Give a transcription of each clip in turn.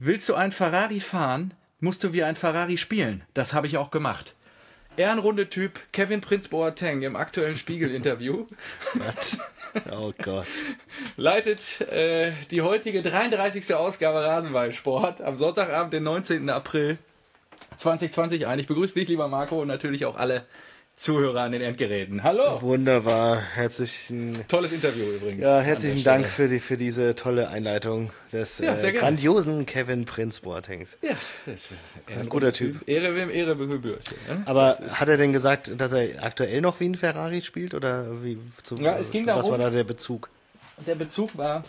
Willst du ein Ferrari fahren, musst du wie ein Ferrari spielen. Das habe ich auch gemacht. Ehrenrunde Typ Kevin Prinz Boateng im aktuellen Spiegel-Interview. Oh Gott. Leitet die heutige 33. Ausgabe Rasenballsport am Sonntagabend, den 19. April 2020 ein. Ich begrüße dich, lieber Marco, und natürlich auch alle Zuhörer an den Endgeräten. Hallo! Wunderbar. Tolles Interview übrigens. Ja, herzlichen Dank für diese tolle Einleitung des grandiosen Kevin Prinz Boatengs. Ja, das ist ein guter Typ. Ehre wem Ehre gebührt. Ne? Aber hat er denn gesagt, dass er aktuell noch wie ein Ferrari spielt? Oder wie? Ja, es ging darum, was war da der Bezug? Der Bezug war,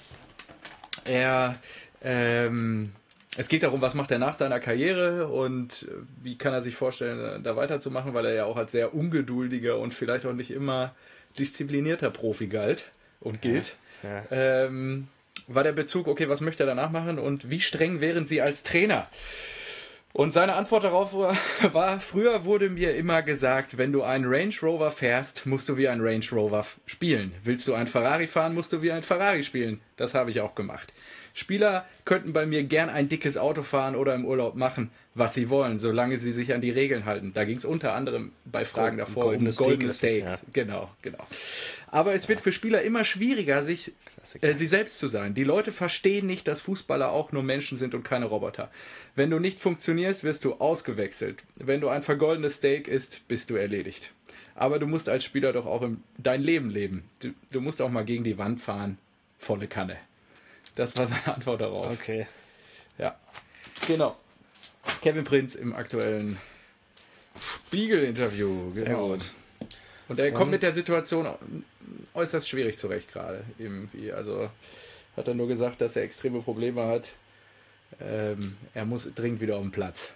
es geht darum, was macht er nach seiner Karriere und wie kann er sich vorstellen, da weiterzumachen, weil er ja auch als sehr ungeduldiger und vielleicht auch nicht immer disziplinierter Profi galt und gilt. Ja. War der Bezug, okay, was möchte er danach machen und wie streng wären Sie als Trainer? Und seine Antwort darauf war, früher wurde mir immer gesagt, wenn du einen Range Rover fährst, musst du wie ein Range Rover spielen. Willst du ein Ferrari fahren, musst du wie ein Ferrari spielen. Das habe ich auch gemacht. Spieler könnten bei mir gern ein dickes Auto fahren oder im Urlaub machen, was sie wollen, solange sie sich an die Regeln halten. Da ging es unter anderem bei Fragen davor um Golden Stakes. Ja. Genau. Aber es wird für Spieler immer schwieriger, sie selbst zu sein. Die Leute verstehen nicht, dass Fußballer auch nur Menschen sind und keine Roboter. Wenn du nicht funktionierst, wirst du ausgewechselt. Wenn du ein vergoldenes Steak isst, bist du erledigt. Aber du musst als Spieler doch auch dein Leben leben. Du musst auch mal gegen die Wand fahren. Volle Kanne. Das war seine Antwort darauf. Okay. Ja. Genau. Kevin Prinz im aktuellen Spiegel-Interview. Genau. Sehr gut. Und er kommt mit der Situation äußerst schwierig zurecht gerade. Irgendwie. Also hat er nur gesagt, dass er extreme Probleme hat. Er muss dringend wieder auf den Platz.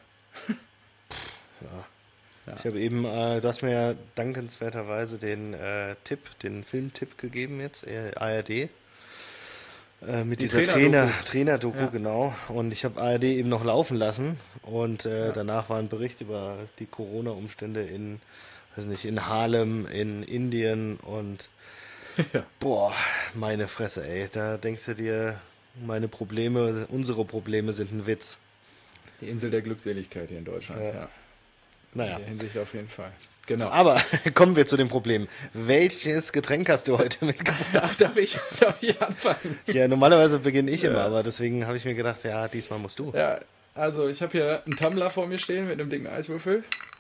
Ja. Ich habe eben, du hast mir ja dankenswerterweise den Filmtipp gegeben jetzt, ARD. Mit dieser Trainer-Doku, ja. Genau. Und ich habe ARD eben noch laufen lassen. Und danach war ein Bericht über die Corona-Umstände in Harlem, in Indien. Und boah, meine Fresse, ey. Da denkst du dir, unsere Probleme sind ein Witz. Die Insel der Glückseligkeit hier in Deutschland, ja. Naja. In der Hinsicht auf jeden Fall. Genau. Aber kommen wir zu dem Problem. Welches Getränk hast du heute mitgebracht? Ach, darf ich anfangen? Ja, normalerweise beginne ich immer, aber deswegen habe ich mir gedacht, ja, diesmal musst du. Ja, also ich habe hier einen Tumbler vor mir stehen mit einem dicken Eiswürfel.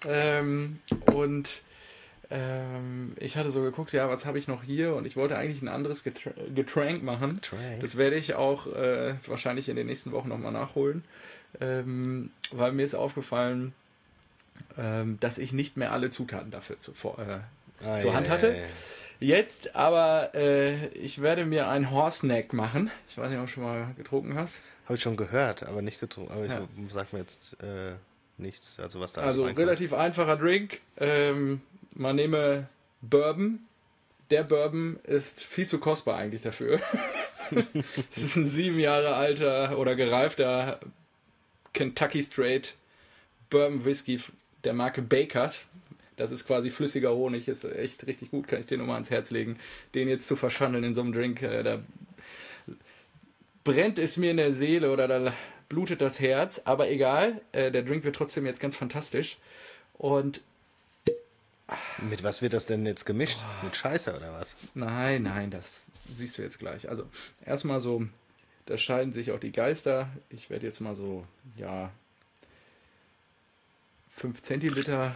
Ich hatte so geguckt, ja, was habe ich noch hier? Und ich wollte eigentlich ein anderes Getränk machen. Das werde ich auch wahrscheinlich in den nächsten Wochen nochmal nachholen. Weil mir ist aufgefallen, dass ich nicht mehr alle Zutaten dafür zur Hand hatte. Jetzt aber, ich werde mir ein Horse-Neck machen. Ich weiß nicht, ob du schon mal getrunken hast. Habe ich schon gehört, aber nicht getrunken. Aber ich sag mir jetzt nichts, also was da Also relativ einfacher Drink. Man nehme Bourbon. Der Bourbon ist viel zu kostbar eigentlich dafür. Es ist ein 7 Jahre alter oder gereifter Kentucky Straight Bourbon Whisky der Marke Bakers. Das ist quasi flüssiger Honig, ist echt richtig gut, kann ich dir nur mal ans Herz legen. Den jetzt zu verschandeln in so einem Drink, da brennt es mir in der Seele oder da blutet das Herz, aber egal, der Drink wird trotzdem jetzt ganz fantastisch. Und mit was wird das denn jetzt gemischt? Mit Scheiße oder was? Nein, das siehst du jetzt gleich. Also erstmal so, da scheiden sich auch die Geister. Ich werde jetzt mal so, 5 Zentiliter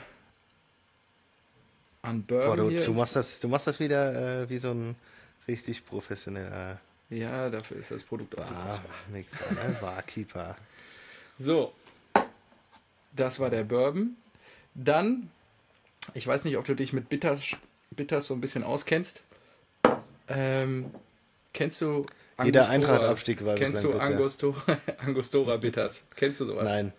an Bourbon hier. Du machst das wieder wie so ein richtig professioneller... Ja, dafür ist das Produkt auch zu kostbar. Barkeeper. So, das war der Bourbon. Dann, ich weiß nicht, ob du dich mit Bitters so ein bisschen auskennst. Kennst du Angostura? Jeder Eintracht-Abstieg war bislang Kennst du Angostura Bitters? Kennst du sowas? Nein.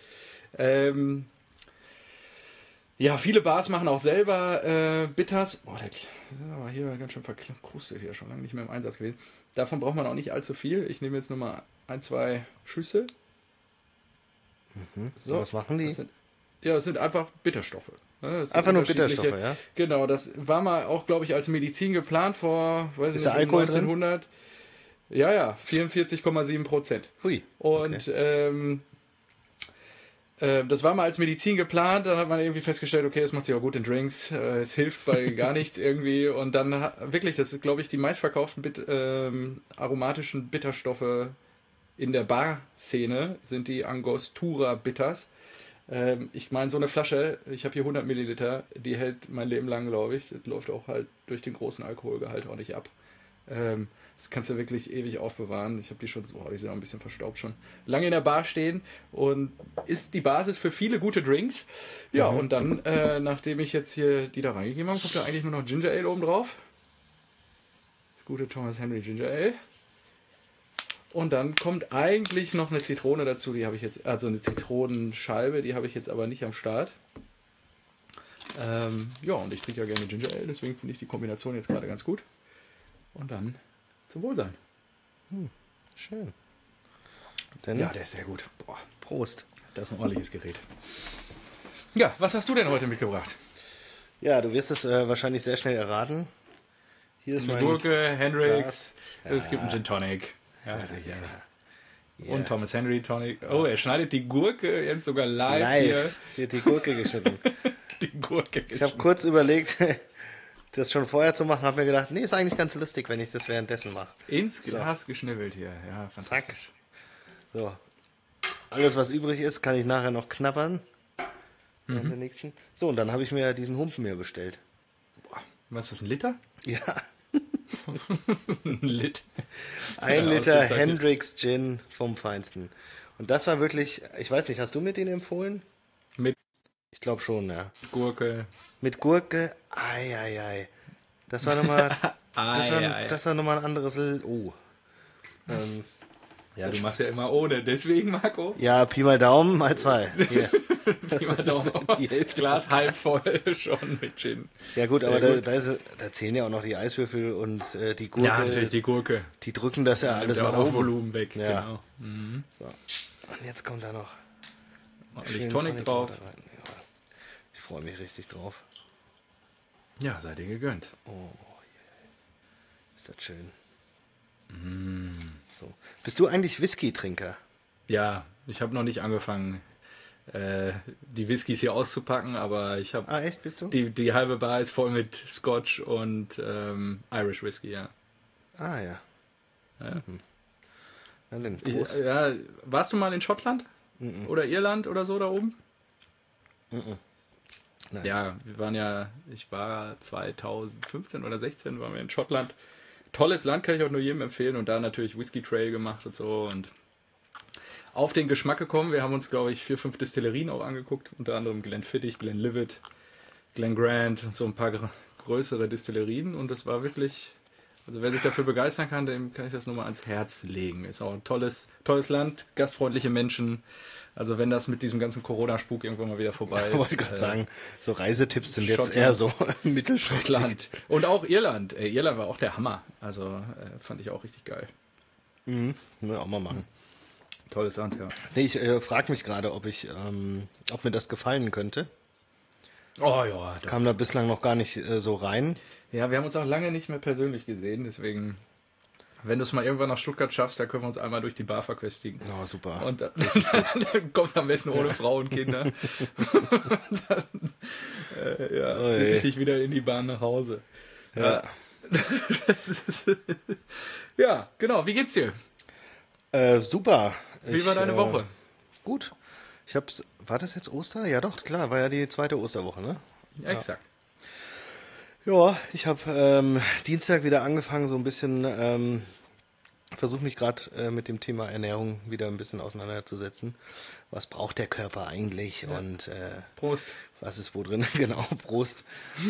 Ja, viele Bars machen auch selber Bitters. Boah, der war hier ganz schön verkrustet hier, schon lange nicht mehr im Einsatz gewesen. Davon braucht man auch nicht allzu viel. Ich nehme jetzt nur mal 1, 2 Schüsse. So, was machen die? Es sind einfach Bitterstoffe. Einfach nur Bitterstoffe, ja? Genau, das war mal auch, glaube ich, als Medizin geplant vor, Ist da Alkohol 1900. Ja, 44,7%. Hui. Und das war mal als Medizin geplant, dann hat man irgendwie festgestellt, okay, es macht sich auch gut in Drinks, es hilft bei gar nichts irgendwie und dann wirklich, das ist glaube ich die meistverkauften aromatischen Bitterstoffe in der Bar-Szene sind die Angostura Bitters. Ich meine, so eine Flasche, ich habe hier 100 Milliliter, die hält mein Leben lang, glaube ich. Das läuft auch halt durch den großen Alkoholgehalt auch nicht ab. Das kannst du wirklich ewig aufbewahren. Ich habe die schon, die sind auch ein bisschen verstaubt schon, lange in der Bar stehen und ist die Basis für viele gute Drinks. Ja, und dann, nachdem ich jetzt hier die da reingegeben habe, kommt da eigentlich nur noch Ginger Ale oben drauf. Das gute Thomas Henry Ginger Ale. Und dann kommt eigentlich noch eine Zitrone dazu, die habe ich jetzt, also eine Zitronenscheibe, die habe ich jetzt aber nicht am Start. Ja, und ich trinke ja gerne Ginger Ale, deswegen finde ich die Kombination jetzt gerade ganz gut. Und dann zum Wohlsein. Schön. Dann Ja, der ist sehr gut. Boah, Prost. das ist ein ordentliches Gerät. Ja, was hast du denn heute mitgebracht? Ja, du wirst es wahrscheinlich sehr schnell erraten. Hier ist Eine mein Gurke, Hendrix, Ja. es gibt einen Gin Tonic. Ja, sicher. Ja. Und Thomas Henry Tonic. Oh, er schneidet die Gurke jetzt sogar live hier. Live wird die Gurke geschnitten. Die Gurke Ich habe kurz überlegt, das schon vorher zu machen, habe mir gedacht, nee, ist eigentlich ganz lustig, wenn ich das währenddessen mache. ins Glas geschnibbelt hier. Ja, fantastisch. So. Alles, was übrig ist, kann ich nachher noch knabbern. An der nächsten. So, und dann habe ich mir diesen Humpen mir bestellt. Boah, was ist das, ein Liter? Ja, Ein Lit. 1 Ja, Liter ausgezeichnet. Hendrix Gin vom Feinsten. Und das war wirklich, ich weiß nicht, hast du mir den empfohlen? Mit Ich glaube schon, ja. Gurke. Mit Gurke, ei. Das war nochmal, das war nochmal ein anderes, Oh. Ja, du machst ja immer ohne. Deswegen, Marco. Ja, Pi mal Daumen mal 2. Hier. Das ist die Hälfte. Glas halb voll schon mit Gin. Ja gut, Sehr aber gut. da zählen ja auch noch die Eiswürfel und die Gurke. Ja, natürlich die Gurke. Die drücken das ja alles Nimmt nach auch oben. Volumen weg. Ja. Genau. So. Und jetzt kommt da noch Ordentlich schön Tonic drauf. Water rein. Ja. Ich freue mich richtig drauf. Ja, sei dir gegönnt. Ist das schön. So. Bist du eigentlich Whisky-Trinker? Ja, ich habe noch nicht angefangen, die Whiskys hier auszupacken, aber ich habe Ah, echt, bist du? die halbe Bar ist voll mit Scotch und Irish Whisky, ja. Ah, ja. Ja. Na dann, Prost. Ja, warst du mal in Schottland? Oder Irland oder so da oben? Nein. Ja, ich war 2015 oder 16 waren wir in Schottland. Tolles Land, kann ich auch nur jedem empfehlen und da natürlich Whisky Trail gemacht und so und auf den Geschmack gekommen. Wir haben uns, glaube ich, 4, 5 Destillerien auch angeguckt, unter anderem Glenfiddich, Glenlivet, Glengrant und so ein paar größere Destillerien und das war wirklich, also wer sich dafür begeistern kann, dem kann ich das nur mal ans Herz legen. Ist auch ein tolles Land, gastfreundliche Menschen. Also wenn das mit diesem ganzen Corona-Spuk irgendwann mal wieder vorbei ist. Ich wollte gerade sagen, so Reisetipps sind jetzt Schottland. eher so mittelschrittlich. Schottland. Und auch Irland. Irland war auch der Hammer. Also fand ich auch richtig geil. Müssen wir auch mal machen. Tolles Land, ja. Nee, ich frage mich gerade, ob mir das gefallen könnte. Oh ja. Doch. Kam da bislang noch gar nicht so rein. Ja, wir haben uns auch lange nicht mehr persönlich gesehen. Deswegen, wenn du es mal irgendwann nach Stuttgart schaffst, da können wir uns einmal durch die Bar verköstigen. Oh, super. Und dann kommst du am besten ohne Frau und Kinder. Und dann setze ich dich wieder in die Bahn nach Hause. Ja. Ja, genau. Wie geht's dir? Super. Wie war deine Woche? Gut. War das jetzt Oster? Ja doch, klar, war ja die zweite Osterwoche, ne? Ja, exakt. Ja, ich habe Dienstag wieder angefangen, so ein bisschen, versuche mich gerade mit dem Thema Ernährung wieder ein bisschen auseinanderzusetzen. Was braucht der Körper eigentlich und Prost. was ist wo drin? Genau, Prost.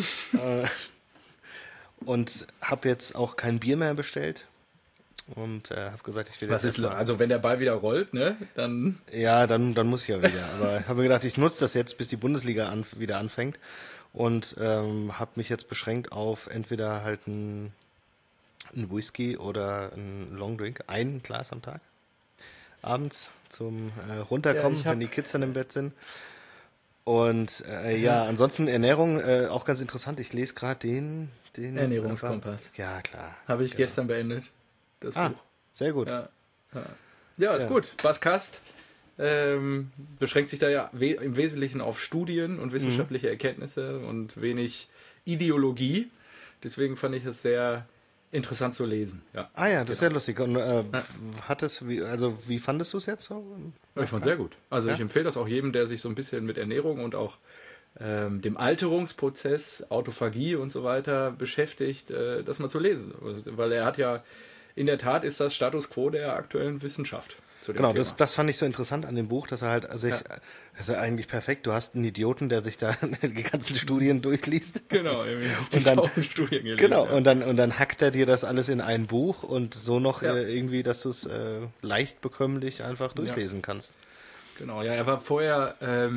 Und habe jetzt auch kein Bier mehr bestellt und habe gesagt, ich will Was jetzt ist, also wenn der Ball wieder rollt, ne, dann ja, dann muss ich ja wieder. Aber ich habe mir gedacht, ich nutze das jetzt, bis die Bundesliga wieder anfängt. Und habe mich jetzt beschränkt auf entweder halt ein Whisky oder ein Longdrink. Ein Glas am Tag. Abends zum Runterkommen, wenn die Kids dann im Bett sind. Und ansonsten Ernährung auch ganz interessant. Ich lese gerade den Ernährungskompass. Ja, klar. Habe ich gestern beendet, das Buch. Sehr gut. Ja, ist gut. Bas Kast beschränkt sich da ja im Wesentlichen auf Studien und wissenschaftliche Erkenntnisse und wenig Ideologie. Deswegen fand ich es sehr interessant zu lesen. Ja, Ah ja, das ist ja lustig. Und wie fandest du es jetzt so? Ich fand es sehr gut. Also ich empfehle das auch jedem, der sich so ein bisschen mit Ernährung und auch dem Alterungsprozess, Autophagie und so weiter beschäftigt, das mal zu lesen. Weil er hat ja, in der Tat ist das Status quo der aktuellen Wissenschaft. Genau, das fand ich so interessant an dem Buch, dass er halt das ist ja eigentlich perfekt. Du hast einen Idioten, der sich da die ganzen Studien durchliest. Genau, 70.000 Studien gelesen. Genau, und dann hackt er dir das alles in ein Buch und so noch irgendwie, dass du es leicht bekömmlich einfach durchlesen kannst. Genau, ja, er war vorher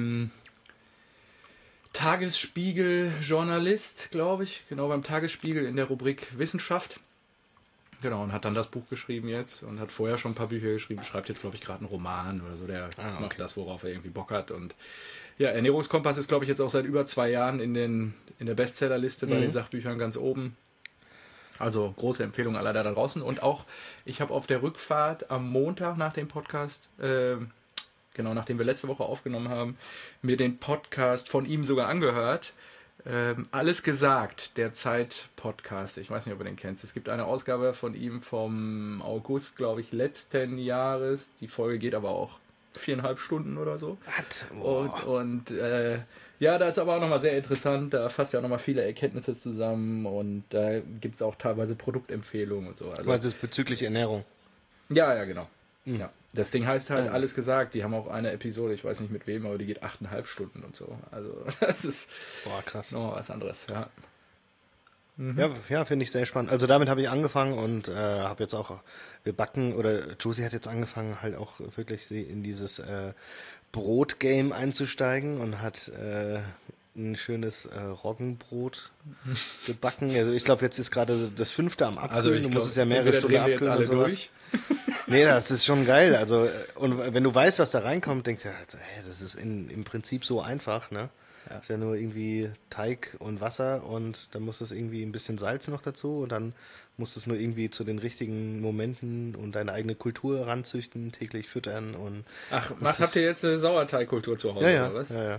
Tagesspiegel-Journalist, glaube ich, genau beim Tagesspiegel in der Rubrik Wissenschaft. Genau, und hat dann das Buch geschrieben jetzt und hat vorher schon ein paar Bücher geschrieben, schreibt jetzt, glaube ich, gerade einen Roman oder so, der macht das, worauf er irgendwie Bock hat. Und ja, Ernährungskompass ist, glaube ich, jetzt auch seit über 2 Jahren in der Bestsellerliste bei den Sachbüchern ganz oben. Also große Empfehlung aller da draußen. Und auch, ich habe auf der Rückfahrt am Montag nach dem Podcast, genau, nachdem wir letzte Woche aufgenommen haben, mir den Podcast von ihm sogar angehört. Alles gesagt, der Zeit-Podcast. Ich weiß nicht, ob du den kennst. Es gibt eine Ausgabe von ihm vom August, glaube ich, letzten Jahres. Die Folge geht aber auch 4,5 Stunden oder so. Und ja, da ist aber auch nochmal sehr interessant. Da fasst ja auch nochmal viele Erkenntnisse zusammen und da gibt es auch teilweise Produktempfehlungen und so. Also, du meinst das bezüglich Ernährung? Ja, genau. Ja. Das Ding heißt halt alles gesagt. Die haben auch eine Episode, ich weiß nicht mit wem, aber die geht 8,5 Stunden und so. Also das ist krass. Nochmal was anderes, ja. Ja, finde ich sehr spannend. Also damit habe ich angefangen und habe jetzt auch, Josie hat jetzt angefangen, halt auch wirklich in dieses Brot-Game einzusteigen und hat ein schönes Roggenbrot gebacken. Also ich glaube, jetzt ist gerade das 5. am Abkühlen. Du musst es ja mehrere Stunden abkühlen und sowas. Nee, das ist schon geil. Also, und wenn du weißt, was da reinkommt, denkst du, das ist im Prinzip so einfach, ne? Ja. Ist ja nur irgendwie Teig und Wasser und dann muss es irgendwie ein bisschen Salz noch dazu und dann musst du es nur irgendwie zu den richtigen Momenten und deine eigene Kultur ranzüchten, täglich füttern und. Ach, habt ihr jetzt eine Sauerteigkultur zu Hause oder was? Ja.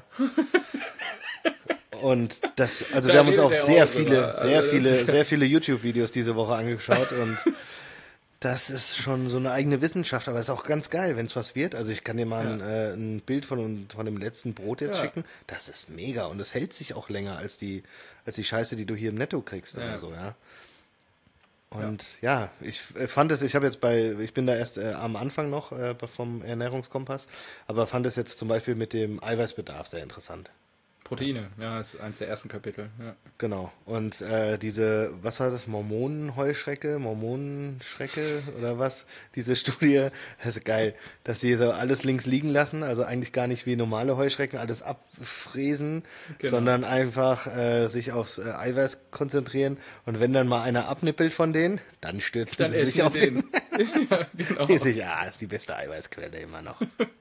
Und wir haben uns auch sehr viele YouTube-Videos diese Woche angeschaut und das ist schon so eine eigene Wissenschaft, aber es ist auch ganz geil, wenn es was wird. Also ich kann dir mal ein Bild von dem letzten Brot jetzt schicken. Das ist mega und es hält sich auch länger als die Scheiße, die du hier im Netto kriegst oder so, ja. Und ich fand es, ich bin da erst am Anfang noch vom Ernährungskompass, aber fand es jetzt zum Beispiel mit dem Eiweißbedarf sehr interessant. Proteine, ja, ist eins der ersten Kapitel. Ja. Genau. Und was war das? Mormonenschrecke oder was? Diese Studie, das ist geil, dass sie so alles links liegen lassen, also eigentlich gar nicht wie normale Heuschrecken alles abfräsen, sondern einfach sich aufs Eiweiß konzentrieren. Und wenn dann mal einer abnippelt von denen, dann stürzen sie sich auf den. Ja, genau. Ist die beste Eiweißquelle immer noch.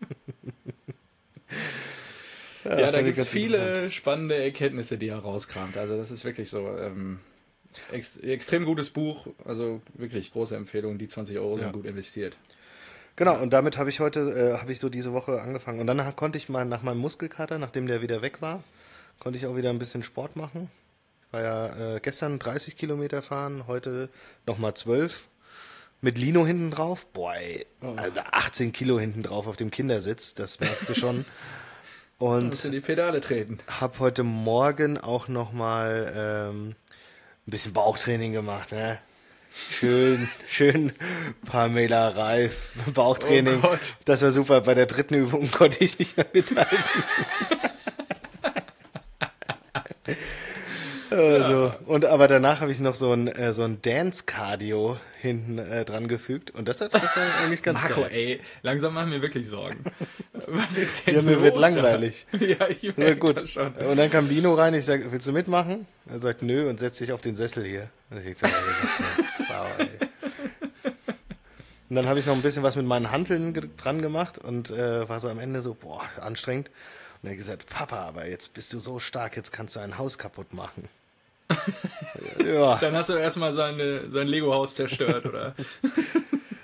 Ja, da gibt es viele spannende Erkenntnisse, die er rauskramt. Also das ist wirklich so extrem gutes Buch. Also wirklich große Empfehlung. Die 20 € sind gut investiert. Genau, und damit habe ich so diese Woche angefangen. Und dann konnte ich mal nach meinem Muskelkater, nachdem der wieder weg war, konnte ich auch wieder ein bisschen Sport machen. Ich war ja gestern 30 Kilometer fahren, heute nochmal 12. Mit Lino hinten drauf. Boah, ey, also 18 Kilo hinten drauf auf dem Kindersitz, das merkst du schon. Und musst in die Pedale treten. Habe heute Morgen auch nochmal ein bisschen Bauchtraining gemacht, ne? Schön Pamela Reif Bauchtraining. Oh, das war super. Bei der 3. Übung konnte ich nicht mehr mithalten. Aber danach habe ich noch so ein Dance-Cardio hinten dran gefügt und das war eigentlich ganz Marco, geil. Ey, langsam machen wir wirklich Sorgen. Was ist denn mir wird langweilig. Ja, ich merke gut. Das schon. Und dann kam Lino rein, ich sage, willst du mitmachen? Er sagt, nö, und setzt sich auf den Sessel hier. Und ich so, sauer, ey. Und dann habe ich noch ein bisschen was mit meinen Hanteln dran gemacht und war so am Ende so, anstrengend. Und er hat gesagt, Papa, aber jetzt bist du so stark, jetzt kannst du ein Haus kaputt machen. Ja. Dann hast du erstmal sein Lego-Haus zerstört, oder?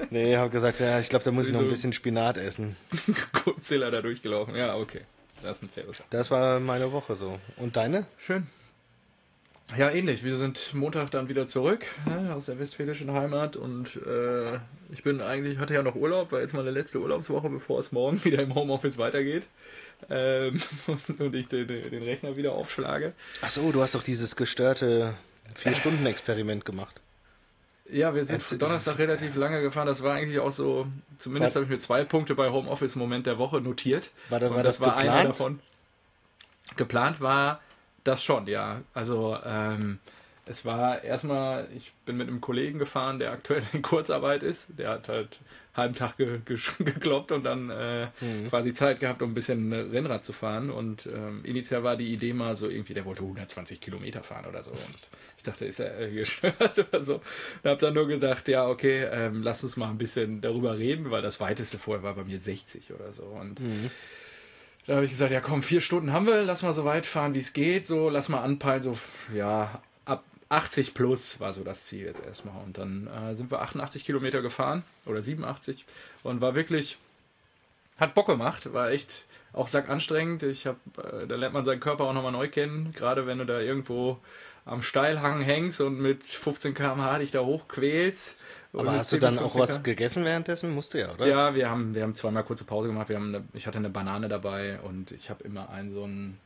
Nee, ich habe gesagt, ja, ich glaube, da muss ich noch ein bisschen Spinat essen. Godzilla da durchgelaufen. Ja, okay. Das ist ein faires. Das war meine Woche so. Und deine? Schön. Ja, ähnlich. Wir sind Montag dann wieder zurück, ne, aus der westfälischen Heimat und hatte ja noch Urlaub, war jetzt meine letzte Urlaubswoche, bevor es morgen wieder im Homeoffice weitergeht. Und ich den Rechner wieder aufschlage. Ach so, du hast doch dieses gestörte 4-Stunden-Experiment gemacht. Ja, wir sind Donnerstag relativ lange gefahren. Das war eigentlich auch so, zumindest habe ich mir 2 Punkte bei Homeoffice-Moment der Woche notiert. War das geplant? Einer davon. Geplant war das schon, ja. Also es war erstmal, ich bin mit einem Kollegen gefahren, der aktuell in Kurzarbeit ist. Der hat halt einen halben Tag gekloppt und dann quasi Zeit gehabt, um ein bisschen Rennrad zu fahren. Und initial war die Idee mal so irgendwie, der wollte 120 Kilometer fahren oder so. Und ich dachte, ist er gestört oder so. Und habe dann nur gedacht, ja, okay, lass uns mal ein bisschen darüber reden, weil das weiteste vorher war bei mir 60 oder so. Und da habe ich gesagt, ja komm, 4 Stunden haben wir, lass mal so weit fahren, wie es geht. So, lass mal anpeilen, so, ja, ab 80 plus war so das Ziel jetzt erstmal. Und dann sind wir 88 Kilometer gefahren oder 87 und war wirklich, hat Bock gemacht, war echt auch sackanstrengend. Da lernt man seinen Körper auch nochmal neu kennen, gerade wenn du da irgendwo am Steilhang hängst und mit 15 km/h dich da hochquälst. Aber hast du dann auch was gegessen währenddessen? Musst du ja, oder? Ja, wir haben zweimal kurze Pause gemacht. Ich hatte eine Banane dabei und ich habe immer so ein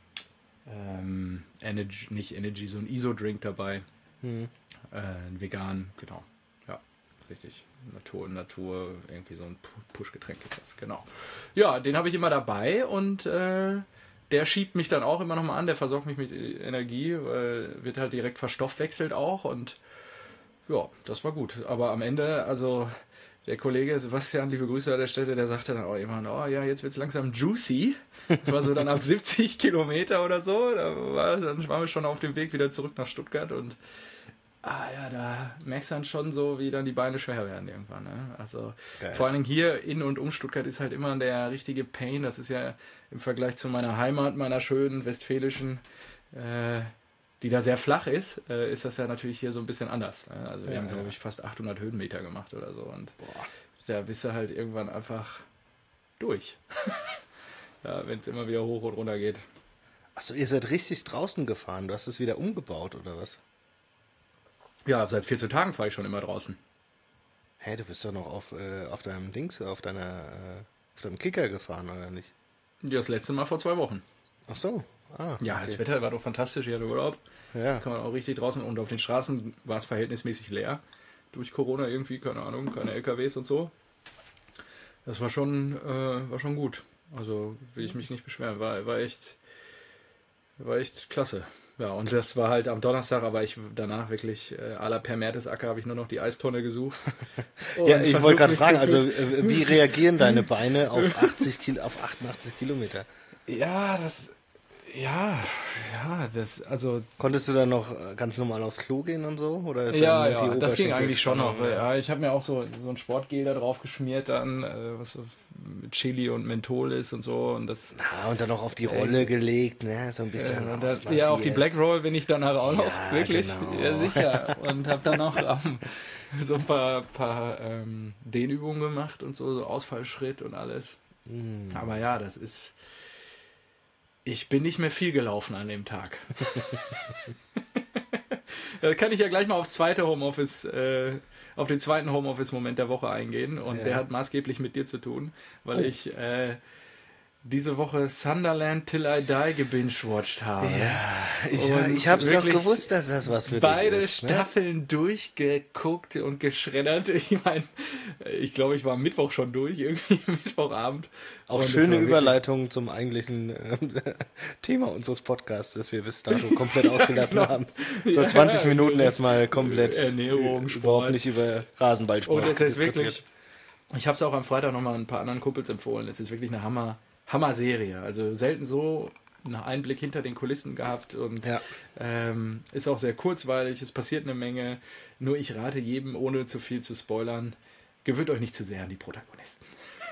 so ein ISO-Drink dabei. Ein vegan, genau. Ja, richtig. Natur, irgendwie so ein Push-Getränk ist das, genau. Ja, den habe ich immer dabei und der schiebt mich dann auch immer nochmal an, der versorgt mich mit Energie, wird halt direkt verstoffwechselt auch und ja, das war gut. Aber am Ende, also der Kollege Sebastian, liebe Grüße an der Stelle, der sagte dann auch immer, oh ja, jetzt wird es langsam juicy. Das war so dann ab 70 Kilometer oder so, dann waren wir schon auf dem Weg wieder zurück nach Stuttgart und ja, da merkst du dann schon so, wie dann die Beine schwer werden irgendwann. Ne? Also geil. Vor allen Dingen hier in und um Stuttgart ist halt immer der richtige Pain. Das ist ja im Vergleich zu meiner Heimat, meiner schönen westfälischen, die da sehr flach ist, ist das ja natürlich hier so ein bisschen anders. Ne? Also wir haben, glaube ich, fast 800 Höhenmeter gemacht oder so. Und da bist du halt irgendwann einfach durch. Ja, wenn es immer wieder hoch und runter geht. Achso, ihr seid richtig draußen gefahren. Du hast es wieder umgebaut, oder was? Ja, seit 14 Tagen fahre ich schon immer draußen. Hey, du bist doch noch auf deinem Dings, auf deinem Kicker gefahren, oder nicht? Ja, das letzte Mal vor 2 Wochen. Ach so. Ja, okay. Das Wetter war doch fantastisch, ich hatte Urlaub. Ja. Kann man auch richtig draußen und auf den Straßen war es verhältnismäßig leer. Durch Corona irgendwie, keine Ahnung, keine LKWs und so. Das war schon gut. Also will ich mich nicht beschweren. War echt klasse. Ja, und das war halt am Donnerstag, aber danach wirklich à la Per Mertesacker habe ich nur noch die Eistonne gesucht. Ja, ich wollte gerade fragen, also wie reagieren deine Beine auf 88 Kilometer? Ja, also... Konntest du dann noch ganz normal aufs Klo gehen und so? Oder ist ja, das ging eigentlich schon noch. Ja, ich habe mir auch so ein Sportgel da drauf geschmiert dann, was so mit Chili und Menthol ist und so. Und das und dann noch auf die Rolle gelegt, ne? So ein bisschen ja, auf die Black Roll bin ich dann auch noch, wirklich. Genau. Ja, sicher. Und habe dann noch so ein paar Dehnübungen gemacht und so Ausfallschritt und alles. Aber ja, das ist... Ich bin nicht mehr viel gelaufen an dem Tag. Da kann ich ja gleich mal auf den zweiten Homeoffice-Moment der Woche eingehen. Und der hat maßgeblich mit dir zu tun, weil ich diese Woche Sunderland Till I Die gebingewatcht habe. Ja, ich habe es doch gewusst, dass das was für dich ist. Beide Staffeln durchgeguckt und geschreddert. Ich meine, ich glaube, ich war am Mittwoch schon durch, irgendwie Mittwochabend. Auch schöne Überleitung zum eigentlichen Thema unseres Podcasts, das wir bis dato komplett ausgelassen haben. So 20 Minuten erstmal komplett Ernährung, Sport. Überhaupt nicht über Rasenballsport und es ist wirklich, ich habe es auch am Freitag nochmal ein paar anderen Kumpels empfohlen, es ist wirklich eine Hammer-Serie. Also selten so einen Einblick hinter den Kulissen gehabt und ist auch sehr kurzweilig, es passiert eine Menge. Nur ich rate jedem, ohne zu viel zu spoilern, gewöhnt euch nicht zu sehr an die Protagonisten.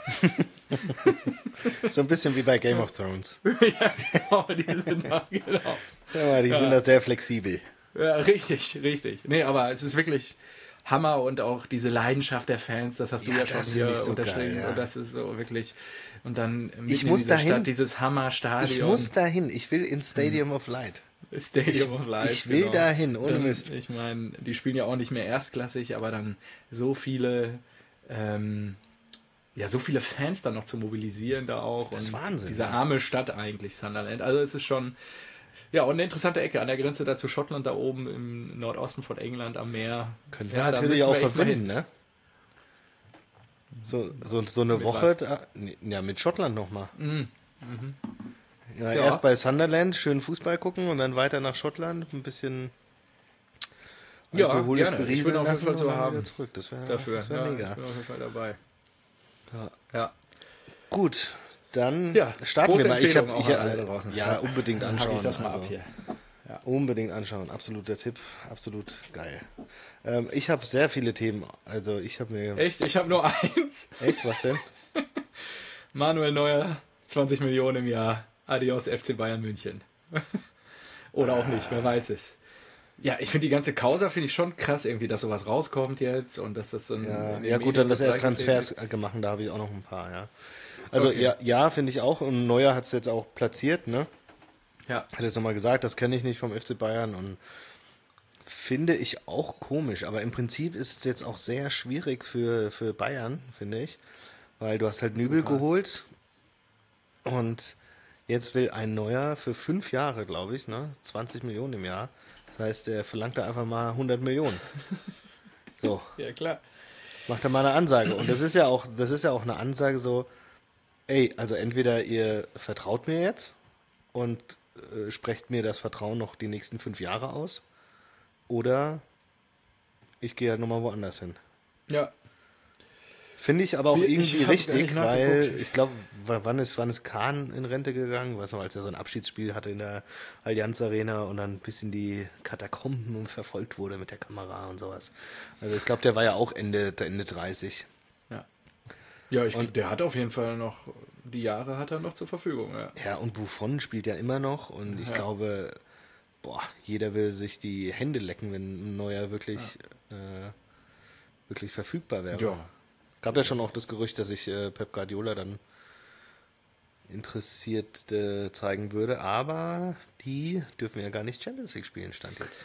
So ein bisschen wie bei Game of Thrones. Ja, genau, die sind da sehr flexibel. Ja, richtig. Nee, aber es ist wirklich Hammer und auch diese Leidenschaft der Fans, das hast du ja schon hier so unterschrieben geil, ja. und das ist so wirklich und dann mitten Ich in muss dieser dahin. Stadt dieses Hammerstadion. Ich muss dahin. Ich will ins Stadium of Light. Stadium of Light. Ich will dahin, ohne dann, Mist. Ich meine, die spielen ja auch nicht mehr erstklassig, aber dann so viele so viele Fans dann noch zu mobilisieren da auch. Das ist und Wahnsinn, diese ja. arme Stadt eigentlich, Sunderland. Also es ist schon, ja, und eine interessante Ecke an der Grenze da zu Schottland, da oben im Nordosten von England am Meer. Können wir ja, natürlich auch echt mal verbinden, hin. ne? So eine Mit Woche, ja, mit Schottland nochmal. Ja, Ja. erst bei Sunderland schön Fußball gucken und dann weiter nach Schottland, ein bisschen Ja, alkoholisch gerne. Ich berieseln will auf jeden lassen Fall und so dann haben. wieder zurück. Das wäre Dafür. Ja, mega. ich bin auf jeden Fall dabei. Ja. Ja. Gut, dann Ja, starten große wir mal. Empfehlung auch an alle da draußen. Ja, unbedingt Dann hack anschauen. ich das mal also. ab hier. Unbedingt anschauen, absoluter Tipp, absolut geil. Ich habe sehr viele Themen, also ich habe mir... Echt? Ich habe nur eins. Echt, was denn? Manuel Neuer, 20 Millionen im Jahr. Adios FC Bayern München. Oder auch nicht, wer weiß es. Ja, ich finde die ganze Causa finde ich schon krass irgendwie, dass sowas rauskommt jetzt und dass das dann... in den Ja gut, Medien dann so das erst breitgetreten Transfers gemacht, da habe ich auch noch ein paar, ja. Also Okay. ja finde ich auch, und Neuer hat es jetzt auch platziert, ne? Ja, Hat jetzt nochmal gesagt, das kenne ich nicht vom FC Bayern und finde ich auch komisch, aber im Prinzip ist es jetzt auch sehr schwierig für Bayern, finde ich, weil du hast halt Nübel geholt und jetzt will ein Neuer für 5 Jahre, glaube ich, ne? 20 Millionen im Jahr. Das heißt, der verlangt da einfach mal 100 Millionen. So, ja klar. macht er mal eine Ansage. Und das ist ja auch eine Ansage so, ey, also entweder ihr vertraut mir jetzt und sprecht mir das Vertrauen noch die nächsten 5 Jahre aus, oder ich gehe halt nochmal woanders hin. Ja, Finde ich aber auch Ich irgendwie hab gar richtig, nicht weil nachgeguckt. ich glaube, wann ist Kahn in Rente gegangen? Weiß noch, als er so ein Abschiedsspiel hatte in der Allianz Arena und dann bis in die Katakomben verfolgt wurde mit der Kamera und sowas. Also ich glaube, der war ja auch Ende 30. ja. Ja, der hat auf jeden Fall noch, die Jahre hat er noch zur Verfügung, ja. Ja, und Buffon spielt ja immer noch und ich glaube, jeder will sich die Hände lecken, wenn ein Neuer wirklich verfügbar wäre. Ja. Gab ja schon auch das Gerücht, dass sich Pep Guardiola dann interessiert zeigen würde, aber die dürfen ja gar nicht Champions League spielen, stand jetzt.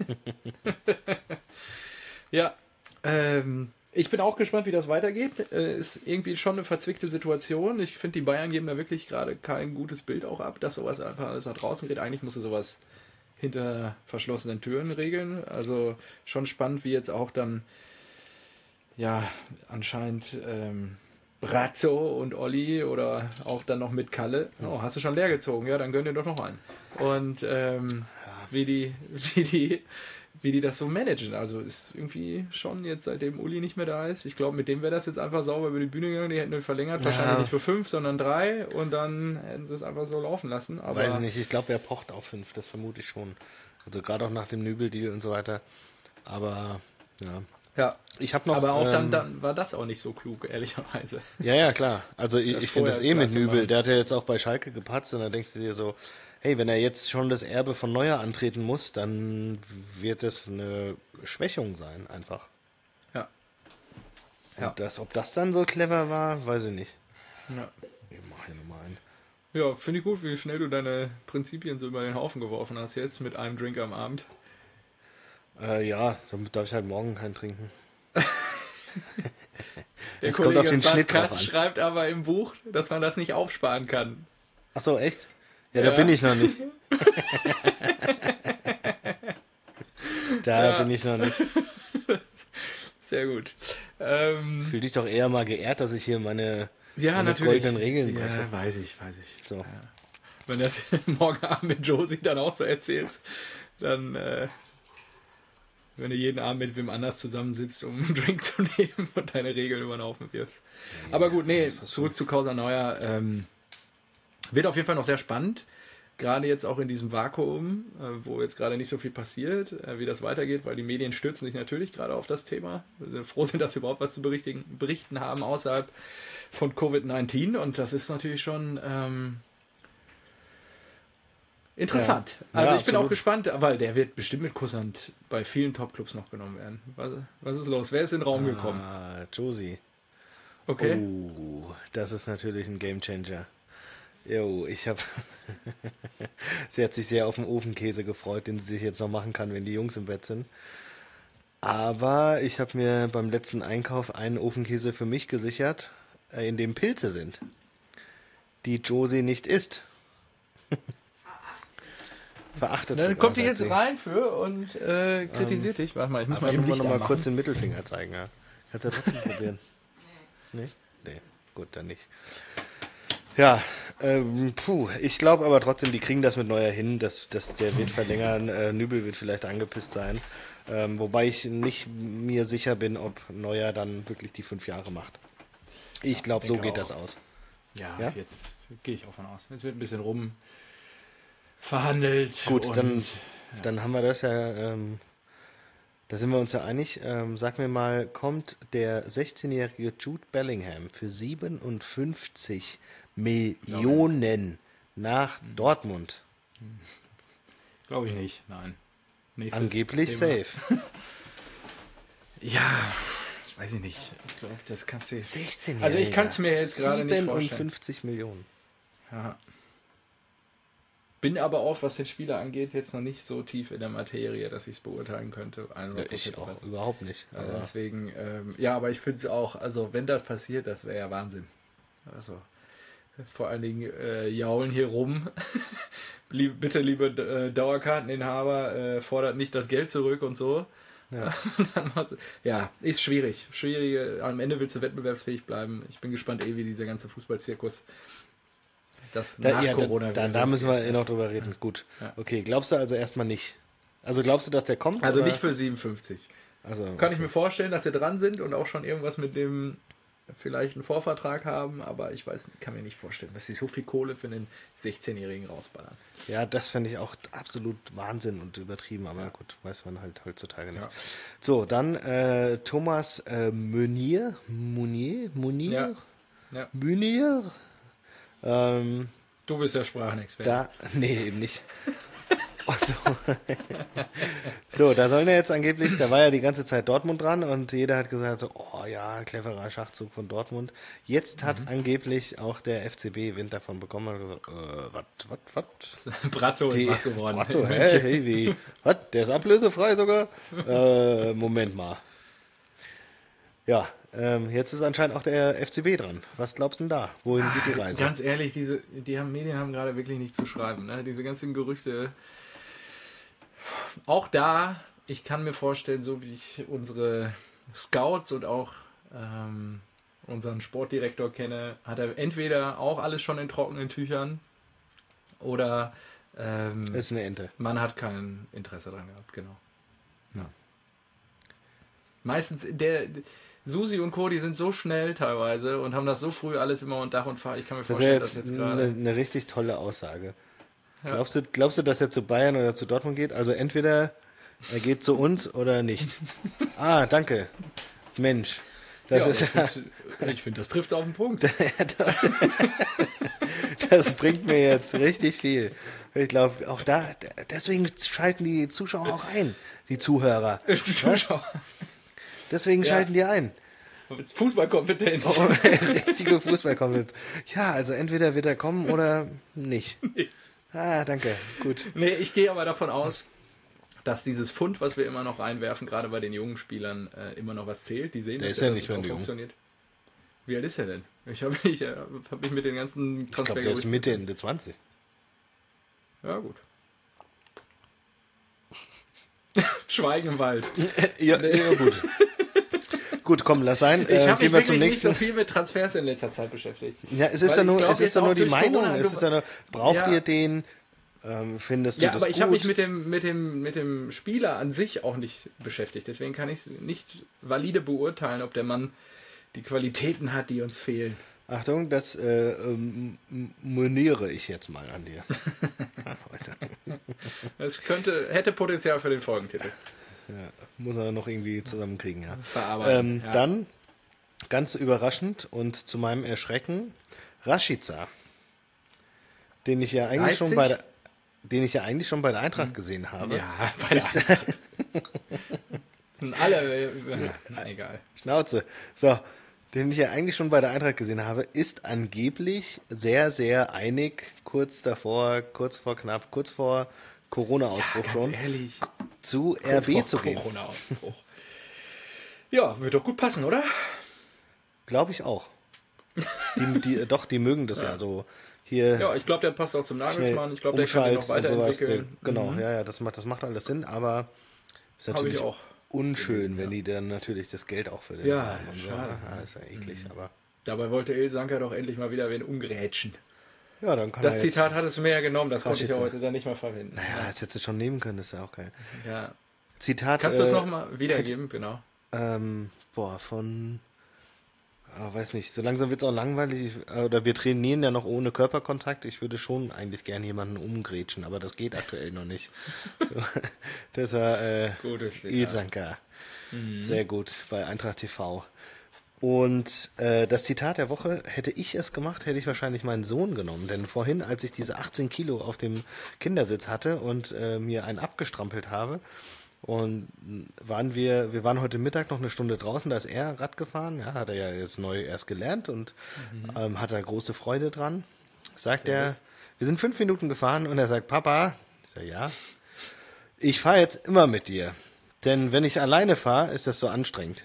Ja, ich bin auch gespannt, wie das weitergeht. Ist irgendwie schon eine verzwickte Situation. Ich finde, die Bayern geben da wirklich gerade kein gutes Bild auch ab, dass sowas einfach alles nach draußen geht. Eigentlich musste sowas hinter verschlossenen Türen regeln. Also schon spannend, wie jetzt auch dann ja anscheinend Brazzo und Olli oder auch dann noch mit Kalle. Oh, hast du schon leer gezogen? Ja, dann gönn dir doch noch einen. Und wie die das so managen. Also ist irgendwie schon jetzt, seitdem Uli nicht mehr da ist. Ich glaube, mit dem wäre das jetzt einfach sauber über die Bühne gegangen. Die hätten ihn verlängert, wahrscheinlich nicht für 5, sondern 3 und dann hätten sie es einfach so laufen lassen. Aber Weiß ich nicht, ich glaube, er pocht auf 5, das vermute ich schon. Also gerade auch nach dem Nübel-Deal und so weiter. Aber ja. ja. Ich habe noch. Aber auch dann war das auch nicht so klug, ehrlicherweise. Ja, klar. Also ich finde das vorher mit klar zu Nübel. machen. Der hat ja jetzt auch bei Schalke gepatzt und dann denkst du dir so, hey, wenn er jetzt schon das Erbe von Neuer antreten muss, dann wird das eine Schwächung sein, einfach. Ja. Und ob das dann so clever war, weiß ich nicht. Ja. Ich mach hier nochmal einen. Ja, finde ich gut, wie schnell du deine Prinzipien so über den Haufen geworfen hast jetzt mit einem Drink am Abend. Ja, dann darf ich halt morgen keinen trinken. Der Es kommt auf den Bas Schnitt drauf Kass an. schreibt aber im Buch, dass man das nicht aufsparen kann. Ach so, echt? Ja, da Ja. bin ich noch nicht. Ja. Bin ich noch nicht. Sehr gut. Fühl dich doch eher mal geehrt, dass ich hier meine Natürlich. goldenen Regeln breche. Ja, weiß ich. So. Ja. Wenn du das morgen Abend mit Josie dann auch so erzählst, dann, wenn du jeden Abend mit wem anders zusammensitzt, um einen Drink zu nehmen und deine Regeln über den Haufen wirfst. Aber gut, nee, zurück zu Causa Neuer. Wird auf jeden Fall noch sehr spannend. Gerade jetzt auch in diesem Vakuum, wo jetzt gerade nicht so viel passiert, wie das weitergeht, weil die Medien stürzen sich natürlich gerade auf das Thema. Wir froh sind, dass sie überhaupt was zu berichten haben außerhalb von Covid-19. Und das ist natürlich schon Interessant. Ja. Also Ja, ich bin auch absolut. gespannt, weil der wird bestimmt mit Kusshand bei vielen Topclubs noch genommen werden. Was ist los? Wer ist in den Raum gekommen? Josie. Okay. Oh, das ist natürlich ein Gamechanger. Jo, sie hat sich sehr auf den Ofenkäse gefreut, den sie sich jetzt noch machen kann, wenn die Jungs im Bett sind. Aber ich habe mir beim letzten Einkauf einen Ofenkäse für mich gesichert, in dem Pilze sind, die Josie nicht isst. Verachtet Dann sogar, kommt die sagt jetzt sie. rein für und kritisiert dich. Warte mal, ich muss mal Ich eben muss Licht noch mal anmachen. kurz den Mittelfinger zeigen. Ja. Kannst du ja trotzdem probieren. Nee? Nee, gut, dann nicht. Ja, ich glaube aber trotzdem, die kriegen das mit Neuer hin, dass der wird verlängern, Nübel wird vielleicht angepisst sein, wobei ich nicht mir sicher bin, ob Neuer dann wirklich die 5 Jahre macht. Ich glaube, so denke geht auch. das aus. Ja, jetzt gehe ich auch von aus. Jetzt wird ein bisschen rum verhandelt. Gut, und, dann haben wir das ja, da sind wir uns ja einig. Sag mir mal, kommt der 16-jährige Jude Bellingham für 57 Millionen nach Dortmund? Glaube ich nicht, nein. Nächstes Angeblich Thema. safe. Ja, weiß ich nicht. Ich glaube, das kannst du. 16 Also ich kann es mir jetzt gerade nicht vorstellen. 57 Millionen. Ja. Bin aber auch, was den Spieler angeht, jetzt noch nicht so tief in der Materie, dass ich es beurteilen könnte. 100% Ich auch also. überhaupt nicht. Aber Deswegen, ja, aber ich finde es auch, also wenn das passiert, das wäre ja Wahnsinn. Also vor allen Dingen jaulen hier rum. Bitte, liebe Dauerkarteninhaber, fordert nicht das Geld zurück und so. Ja. Ja, ist schwierig. Am Ende willst du wettbewerbsfähig bleiben. Ich bin gespannt, wie dieser ganze Fußballzirkus das nach Corona da wieder müssen wir losgeht. noch drüber reden. Gut. Ja. Okay, glaubst du also erstmal nicht? Also glaubst du, dass der kommt? Also oder? nicht für 57. Also, Kann ich mir vorstellen, dass sie dran sind und auch schon irgendwas mit dem vielleicht einen Vorvertrag haben, aber ich kann mir nicht vorstellen, dass sie so viel Kohle für einen 16-Jährigen rausballern. Ja, das fände ich auch absolut Wahnsinn und übertrieben, aber gut, weiß man halt heutzutage nicht. Ja. So, dann Thomas Meunier. Ja. Ja. Meunier? Du bist ja Sprachenexperte. Nee, eben nicht. So, da sollen ja jetzt angeblich, da war ja die ganze Zeit Dortmund dran und jeder hat gesagt so, oh ja, cleverer Schachzug von Dortmund. Jetzt hat angeblich auch der FCB Wind davon bekommen und gesagt, was? Brazzo ist wach geworden. Brazzo, hey, wie? Was? Der ist ablösefrei sogar? Moment mal. Ja, jetzt ist anscheinend auch der FCB dran. Was glaubst du denn da? Wohin geht die Reise? Ganz ehrlich, Medien haben gerade wirklich nichts zu schreiben. Ne? Diese ganzen Gerüchte. Auch da, ich kann mir vorstellen, so wie ich unsere Scouts und auch unseren Sportdirektor kenne, hat er entweder auch alles schon in trockenen Tüchern oder ist eine Ente. man hat kein Interesse dran gehabt, genau. Ja. Meistens, Susi und Co., die sind so schnell teilweise und haben das so früh alles immer unter Dach und Fach. Ich kann mir Das wäre vorstellen, dass jetzt jetzt gerade... eine richtig tolle Aussage. Ja. Glaubst du, dass er zu Bayern oder zu Dortmund geht? Also entweder er geht zu uns oder nicht. Ah, danke. Mensch. Ich finde, das trifft es auf den Punkt. Das bringt mir jetzt richtig viel. Ich glaube, auch deswegen schalten die Zuschauer auch ein, die Zuhörer. Die Zuschauer. Deswegen schalten die ein. Fußballkompetenz. Richtige Fußballkompetenz. Ja, also entweder wird er kommen oder nicht. Ah, danke. Gut. Nee, ich gehe aber davon aus, dass dieses Pfund, was wir immer noch reinwerfen, gerade bei den jungen Spielern, immer noch was zählt. Die sehen, Der dass ist ja das nicht mehr auch jung. funktioniert. Wie alt ist er denn? Ich hab mich mit den ganzen Ich glaube, der ist Mitte, Ende 20. Ja, gut. Schweigen im Wald. Ja, gut. Gut, komm, lass sein. Ich habe Gehen mich wir zum wirklich nicht nächsten. so viel mit Transfers in letzter Zeit beschäftigt. Ja, es ist Weil ja ich nur, glaub, es ist jetzt ja auch nur die durch Meinung. Corona, Es ist ja nur, braucht Ja. ihr den? Findest du Ja, das aber gut? ich habe mich mit dem Spieler an sich auch nicht beschäftigt. Deswegen kann ich es nicht valide beurteilen, ob der Mann die Qualitäten hat, die uns fehlen. Achtung, das moniere ich jetzt mal an dir. Das hätte Potenzial für den Folgentitel. Ja, muss er noch irgendwie zusammenkriegen, ja. Verarbeiten. Ja. Dann, ganz überraschend und zu meinem Erschrecken, Rashica. Den ich ja eigentlich schon Leipzig? bei der... den ich ja eigentlich schon bei der Eintracht gesehen habe. Ja, bei der Eintracht. Und alle, egal. Schnauze. So, den ich ja eigentlich schon bei der Eintracht gesehen habe, ist angeblich sehr, sehr einig, kurz vor Corona-Ausbruch schon, ehrlich, zu RB zu gehen. Corona-Ausbruch. Ja, wird doch gut passen, oder? Glaube ich auch. Die mögen das ja so. Hier ja, ich glaube, der passt auch zum Nagelsmann. Ich glaube, der kann den noch weiterentwickeln. Genau, ja, das macht alles Sinn, aber ist natürlich auch unschön, wenn die dann natürlich das Geld auch für den haben und so. Schade. Ja, ist ja eklig, aber. Dabei wollte Ilsanker doch endlich mal wieder wen umgrätschen. Ja, dann kann das Zitat hat es mir ja genommen, das konnte ich ja heute dann nicht mal verwenden. Naja, das hättest du schon nehmen können, das ist ja auch geil. Ja. Zitat. Kannst du das nochmal wiedergeben, genau? Weiß nicht, so langsam wird es auch langweilig, oder wir trainieren ja noch ohne Körperkontakt. Ich würde schon eigentlich gerne jemanden umgrätschen, aber das geht aktuell noch nicht. So, das war Ilsanker. Sehr gut bei Eintracht TV. Und das Zitat der Woche, hätte ich es gemacht, hätte ich wahrscheinlich meinen Sohn genommen. Denn vorhin, als ich diese 18 Kilo auf dem Kindersitz hatte und mir einen abgestrampelt habe, und wir waren heute Mittag noch eine Stunde draußen, da ist er Rad gefahren, ja, hat er ja jetzt neu erst gelernt und hat da große Freude dran. Sagt er, wir sind 5 Minuten gefahren und er sagt, Papa, ich sage, ja, ich fahre jetzt immer mit dir, denn wenn ich alleine fahre, ist das so anstrengend.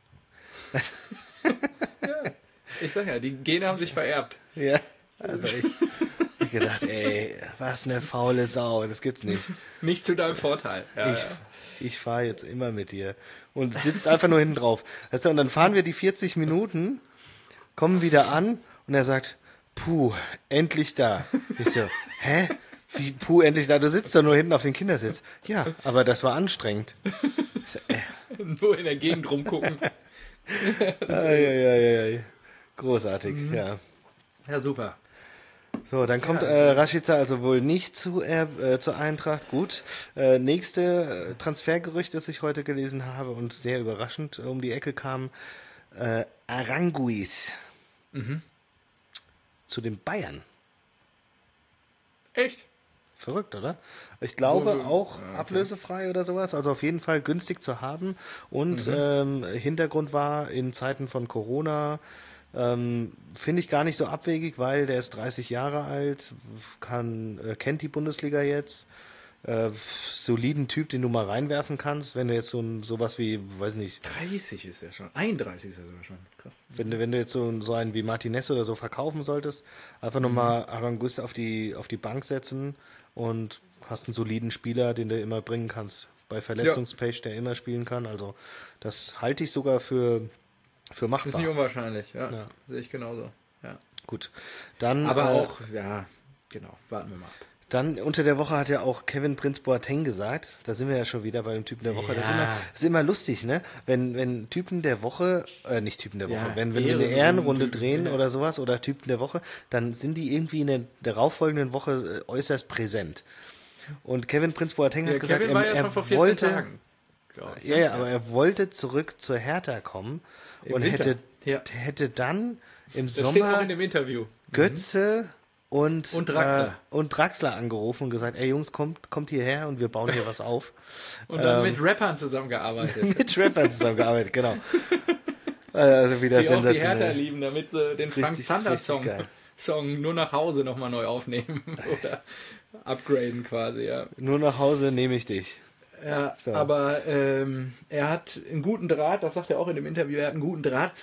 Ja, ich sag ja, die Gene haben sich vererbt. Ja, also ich gedacht, ey, was eine faule Sau, das gibt's nicht. Nicht zu deinem Vorteil. Ja, ich fahre jetzt immer mit dir. Und sitzt einfach nur hinten drauf. Weißt du, und dann fahren wir die 40 Minuten, kommen wieder an und er sagt, puh, endlich da. Ich so, hä? Wie, puh, endlich da? Du sitzt doch nur hinten auf dem Kindersitz. Ja, aber das war anstrengend. Ich so, nur in der Gegend rumgucken. Großartig, ja. Ja, super. So, dann kommt Rashica also wohl nicht zur Eintracht. Gut. Nächste Transfergerücht, das ich heute gelesen habe und sehr überraschend um die Ecke kam, Aranguiz zu den Bayern. Echt? Verrückt, oder? Ich glaube auch ablösefrei oder sowas. Also auf jeden Fall günstig zu haben. Und Hintergrund war in Zeiten von Corona, finde ich gar nicht so abwegig, weil der ist 30 Jahre alt, kennt die Bundesliga jetzt, soliden Typ, den du mal reinwerfen kannst, wenn du jetzt sowas wie, weiß nicht. 30 ist er schon, 31 ist er sogar schon. Krass. Wenn du jetzt so einen wie Martinez oder so verkaufen solltest, einfach nochmal Aranguiz auf die Bank setzen und hast einen soliden Spieler, den du immer bringen kannst. Bei Verletzungspech, der immer spielen kann. Also das halte ich sogar für machbar. Ist nicht unwahrscheinlich, ja. Sehe ich genauso. Ja. Gut. Dann, aber auch, ja, genau, warten wir mal ab. Dann unter der Woche hat ja auch Kevin Prince Boateng gesagt, da sind wir ja schon wieder bei dem Typen der Woche. Ja. Das ist immer lustig, ne? Wenn Typen der Woche, nicht Typen der Woche, wenn wir eine Ehrenrunde drehen oder sowas oder Typen der Woche, dann sind die irgendwie in der darauffolgenden Woche äußerst präsent. Und Kevin Prince Boateng hat gesagt, Kevin war ja schon vor 14 Tagen. Aber er wollte zurück zur Hertha kommen und hätte dann im Sommer steht auch in dem Interview. Götze und Draxler angerufen und gesagt, ey Jungs, kommt hierher und wir bauen hier was auf. Und dann mit Rappern zusammengearbeitet. Genau. Also wieder die sensationell. Auch die Hertha lieben, damit sie den Frank Zander Song nur nach Hause nochmal neu aufnehmen oder upgraden quasi, ja. Nur nach Hause nehme ich dich. Ja, so. Aber er hat einen guten Draht, das sagt er auch in dem Interview, er hat einen guten Draht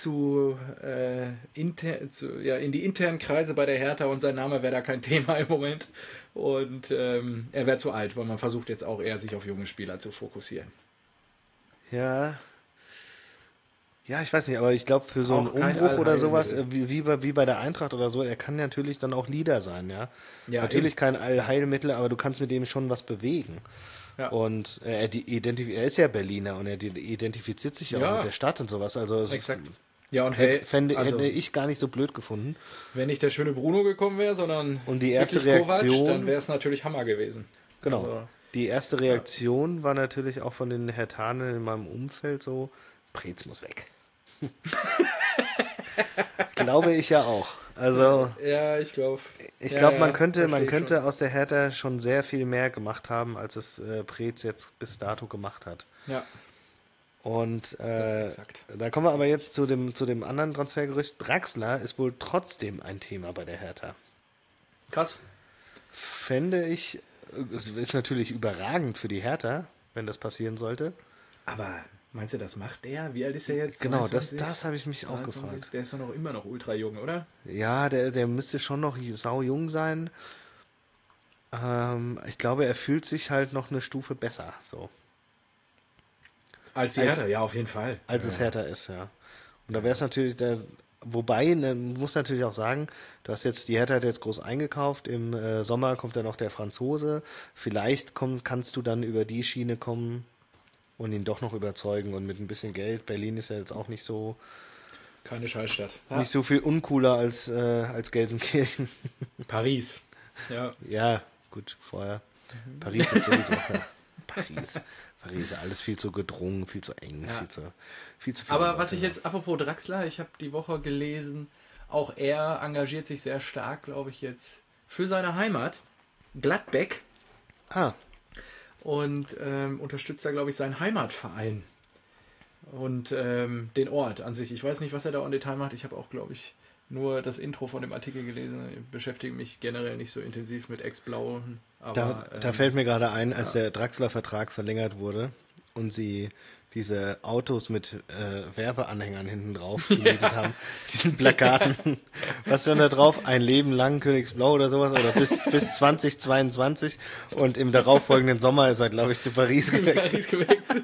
in die internen Kreise bei der Hertha und sein Name wäre da kein Thema im Moment. Und er wäre zu alt, weil man versucht jetzt auch eher sich auf junge Spieler zu fokussieren. Ja, ich weiß nicht, aber ich glaube für so einen Umbruch oder sowas, wie bei der Eintracht oder so, er kann natürlich dann auch Leader sein, ja. Natürlich kein Allheilmittel, aber du kannst mit dem schon was bewegen. Ja. Und er ist ja Berliner und er identifiziert sich ja auch mit der Stadt und sowas. Also exakt. Ja, und hätte ich gar nicht so blöd gefunden. Wenn nicht der schöne Bruno gekommen wäre, sondern und die erste Reaktion, Kovac, dann wäre es natürlich Hammer gewesen. Genau. Also, die erste Reaktion war natürlich auch von den Herthanern in meinem Umfeld so, Preetz muss weg. Glaube ich ja auch. Also Ja, ich glaube. ich glaube, man könnte aus der Hertha schon sehr viel mehr gemacht haben, als es Preetz jetzt bis dato gemacht hat. Ja. Und Das ist exakt. da kommen wir aber jetzt zu dem anderen Transfergerücht. Draxler ist wohl trotzdem ein Thema bei der Hertha. Krass. Fände ich, es ist natürlich überragend für die Hertha, wenn das passieren sollte. Aber meinst du, das macht der? Wie alt ist er jetzt? Genau, 22? das habe ich mich auch 23? gefragt. Der ist doch noch immer noch ultra jung, oder? Ja, der müsste schon noch saujung sein. Ich glaube, er fühlt sich halt noch eine Stufe besser, so. Als die Hertha, ja, auf jeden Fall. Als es Hertha ist, ja. Und da wäre es natürlich, wobei, man muss natürlich auch sagen, die Hertha hat jetzt groß eingekauft, im Sommer kommt dann noch der Franzose, vielleicht kannst du dann über die Schiene kommen und ihn doch noch überzeugen und mit ein bisschen Geld, Berlin ist ja jetzt auch nicht so, keine Scheißstadt. nicht so viel uncooler als Gelsenkirchen. Paris. Ja. Ja, gut, vorher. Paris ist sowieso. Paris, alles viel zu gedrungen, viel zu eng, viel zu viel. Aber was ich jetzt, apropos Draxler, ich habe die Woche gelesen, auch er engagiert sich sehr stark, glaube ich, jetzt für seine Heimat, Gladbeck. Und unterstützt da, glaube ich, seinen Heimatverein. Und den Ort an sich. Ich weiß nicht, was er da im Detail macht. Ich habe auch, glaube ich, nur das Intro von dem Artikel gelesen. Ich beschäftige mich generell nicht so intensiv mit Ex-Blau. Da fällt mir gerade ein, als der Draxler-Vertrag verlängert wurde und sie diese Autos mit Werbeanhängern hinten drauf gemietet haben, diesen Plakaten, was stand da drauf? Ein Leben lang Königsblau oder sowas oder bis 2022 und im darauffolgenden Sommer ist er, glaube ich, zu Paris gewechselt.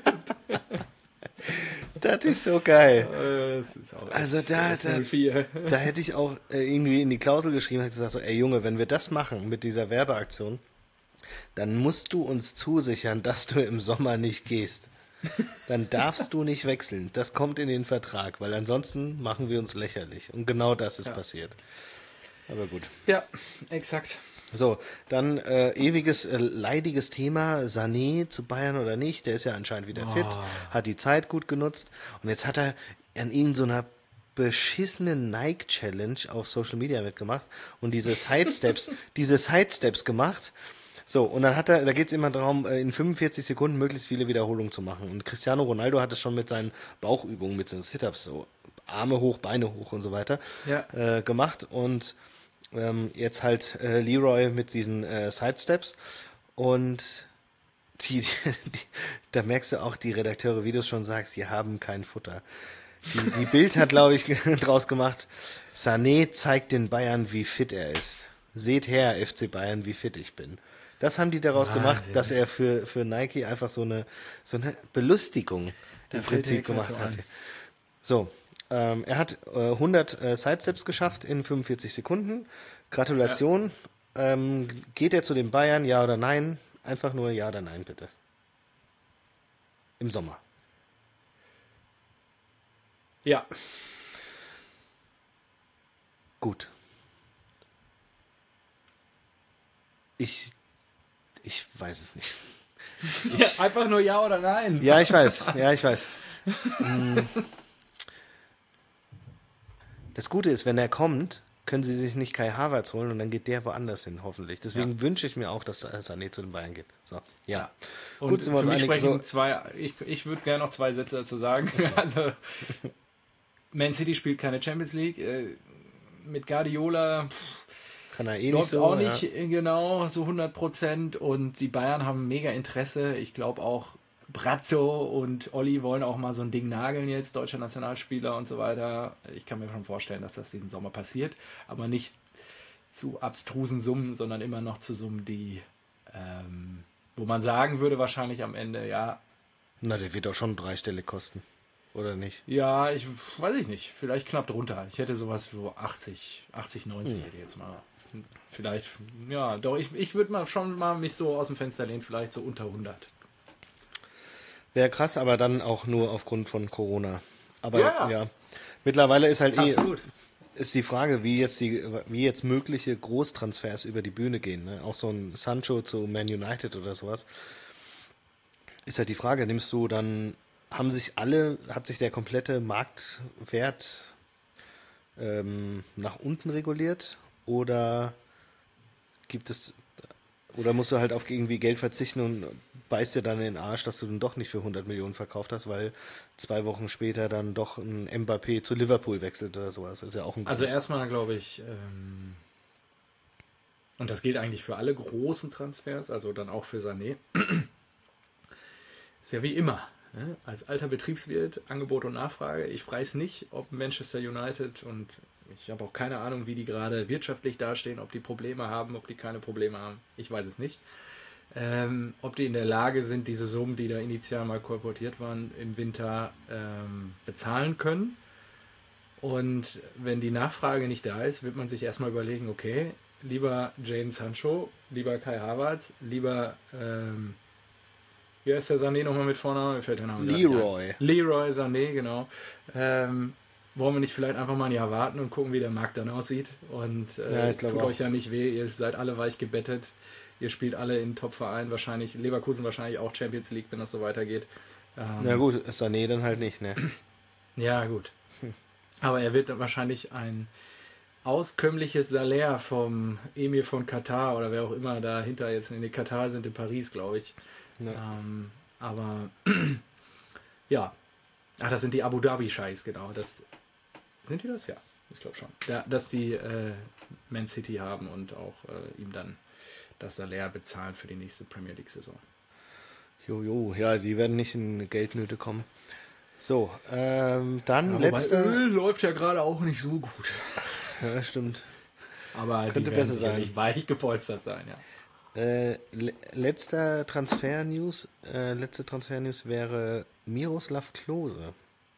Das ist so geil. Das ist auch also da hätte ich auch irgendwie in die Klausel geschrieben, hätte gesagt so, ey Junge, wenn wir das machen mit dieser Werbeaktion, dann musst du uns zusichern, dass du im Sommer nicht gehst. Dann darfst du nicht wechseln. Das kommt in den Vertrag, weil ansonsten machen wir uns lächerlich. Und genau das ist passiert. Aber gut. Ja, exakt. So, dann ewiges, leidiges Thema, Sané zu Bayern oder nicht, der ist ja anscheinend wieder fit, hat die Zeit gut genutzt und jetzt hat er an irgendeiner beschissenen Nike-Challenge auf Social Media mitgemacht und diese Sidesteps gemacht. So, und dann da geht es immer darum, in 45 Sekunden möglichst viele Wiederholungen zu machen. Und Cristiano Ronaldo hat es schon mit seinen Bauchübungen, mit seinen Sit-Ups, so Arme hoch, Beine hoch und so weiter, gemacht und jetzt halt Leroy mit diesen Sidesteps und da merkst du auch die Redakteure, wie du es schon sagst, die haben kein Futter. Die Bild hat, glaube ich, draus gemacht, Sané zeigt den Bayern, wie fit er ist. Seht her, FC Bayern, wie fit ich bin. Das haben die daraus gemacht, dass er für Nike einfach so eine Belustigung im Prinzip gemacht hat. So, er hat 100 Sidesteps geschafft in 45 Sekunden. Gratulation. Ja. Geht er zu den Bayern, ja oder nein? Einfach nur ja oder nein, bitte. Im Sommer. Ja. Gut. Ich weiß es nicht. Einfach nur ja oder nein. Ja, ich weiß. Das Gute ist, wenn er kommt, können sie sich nicht Kai Havertz holen und dann geht der woanders hin, hoffentlich. Deswegen wünsche ich mir auch, dass Sané zu den Bayern geht. So, ja. Und gut, sind wir uns einig, ich würde gerne noch 2 Sätze dazu sagen. Also, Man City spielt keine Champions League. Mit Guardiola kann er nicht so. Auch nicht genau so 100% und die Bayern haben mega Interesse. Ich glaube auch Brazzo und Olli wollen auch mal so ein Ding nageln jetzt, deutscher Nationalspieler und so weiter. Ich kann mir schon vorstellen, dass das diesen Sommer passiert, aber nicht zu abstrusen Summen, sondern immer noch zu Summen, die, wo man sagen würde wahrscheinlich am Ende, ja. Na, der wird auch schon 3-stellig kosten, oder nicht? Ja, weiß ich nicht, vielleicht knapp drunter. Ich hätte sowas für 80, 90 hätte ich jetzt mal. Vielleicht, ja, doch, ich würde mal schon mal mich so aus dem Fenster lehnen, vielleicht so unter 100. Wäre krass, aber dann auch nur aufgrund von Corona. Aber ja. Mittlerweile ist halt ist die Frage, wie jetzt mögliche Großtransfers über die Bühne gehen. Ne? Auch so ein Sancho zu Man United oder sowas. Ist halt die Frage, nimmst du dann, hat sich der komplette Marktwert nach unten reguliert oder musst du halt auf irgendwie Geld verzichten und beißt dir dann in den Arsch, dass du dann doch nicht für 100 Millionen verkauft hast, weil 2 Wochen später dann doch ein Mbappé zu Liverpool wechselt oder sowas. Das ist ja auch ein Also erstmal glaube ich, und das gilt eigentlich für alle großen Transfers, also dann auch für Sané, ist ja wie immer. Ne? Als alter Betriebswirt, Angebot und Nachfrage. Ich weiß nicht, ob Manchester United, und ich habe auch keine Ahnung, wie die gerade wirtschaftlich dastehen, ob die Probleme haben, ob die keine Probleme haben. Ich weiß es nicht. Ob die in der Lage sind, diese Summen, die da initial mal kolportiert waren, im Winter bezahlen können. Und wenn die Nachfrage nicht da ist, wird man sich erstmal überlegen, okay, lieber Jadon Sancho, lieber Kai Havertz, lieber, wie heißt der Sané nochmal mit Vornamen? Mir fällt der Name Leroy Sané, genau. Wollen wir nicht vielleicht einfach mal ein Jahr warten und gucken, wie der Markt dann aussieht? Und es tut euch ja nicht weh, ihr seid alle weich gebettet. Ihr spielt alle in Top-Vereinen, wahrscheinlich, Leverkusen wahrscheinlich auch Champions League, wenn das so weitergeht. Na gut, Sané dann halt nicht, ne? Ja, gut. Aber er wird wahrscheinlich ein auskömmliches Salär vom Emir von Katar oder wer auch immer dahinter jetzt in Katar sind, in Paris, glaube ich. Ja. Aber ja. Ach, das sind die Abu Dhabi-Scheiß, genau. Sind die das? Ja, ich glaube schon. Ja, dass die Man City haben und auch ihm dann das Salär bezahlen für die nächste Premier League-Saison. Jojo, ja, die werden nicht in Geldnöte kommen. So, dann ja, letzte... Öl läuft ja gerade auch nicht so gut. Ja, stimmt. Aber könnte die besser sein. Nicht weich gepolstert sein, ja. Letzte Transfer-News wäre Miroslav Klose.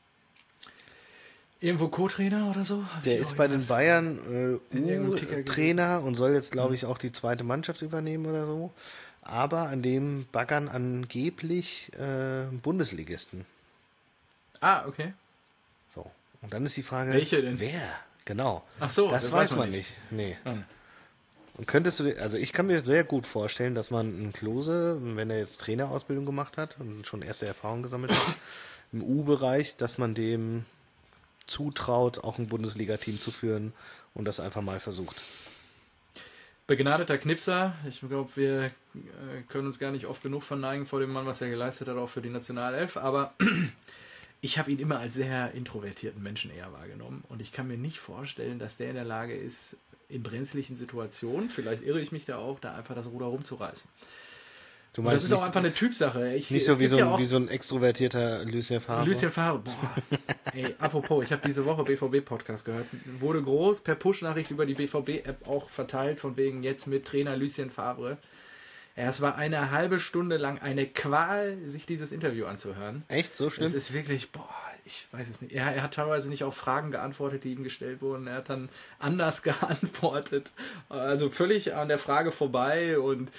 Irgendwo Co-Trainer oder so? Der ist bei den Bayern Trainer und soll jetzt, glaube ich, auch die zweite Mannschaft übernehmen oder so. Aber an dem baggern angeblich Bundesligisten. Ah, okay. So. Und dann ist die Frage, welche denn? Wer? Genau. Ach so, das weiß man nicht. Nee. Und könntest du, also ich kann mir sehr gut vorstellen, dass man einen Klose, wenn er jetzt Trainerausbildung gemacht hat und schon erste Erfahrungen gesammelt hat, im U-Bereich, dass man dem zutraut, auch ein Bundesliga-Team zu führen und das einfach mal versucht. Begnadeter Knipser. Ich glaube, wir können uns gar nicht oft genug verneigen vor dem Mann, was er geleistet hat, auch für die Nationalelf. Aber ich habe ihn immer als sehr introvertierten Menschen eher wahrgenommen. Und ich kann mir nicht vorstellen, dass der in der Lage ist, in brenzlichen Situationen, vielleicht irre ich mich da auch, da einfach das Ruder rumzureißen. Du meinst, das ist auch einfach eine Typsache. Nicht so wie so ein extrovertierter Lucien Favre. Lucien Favre, boah. Ey, apropos, ich habe diese Woche BVB-Podcast gehört. Wurde groß per Push-Nachricht über die BVB-App auch verteilt, von wegen jetzt mit Trainer Lucien Favre. Ja, es war eine halbe Stunde lang eine Qual, sich dieses Interview anzuhören. Echt? So schlimm? Es ist wirklich, ich weiß es nicht. Er hat teilweise nicht auf Fragen geantwortet, die ihm gestellt wurden. Er hat dann anders geantwortet. Also völlig an der Frage vorbei und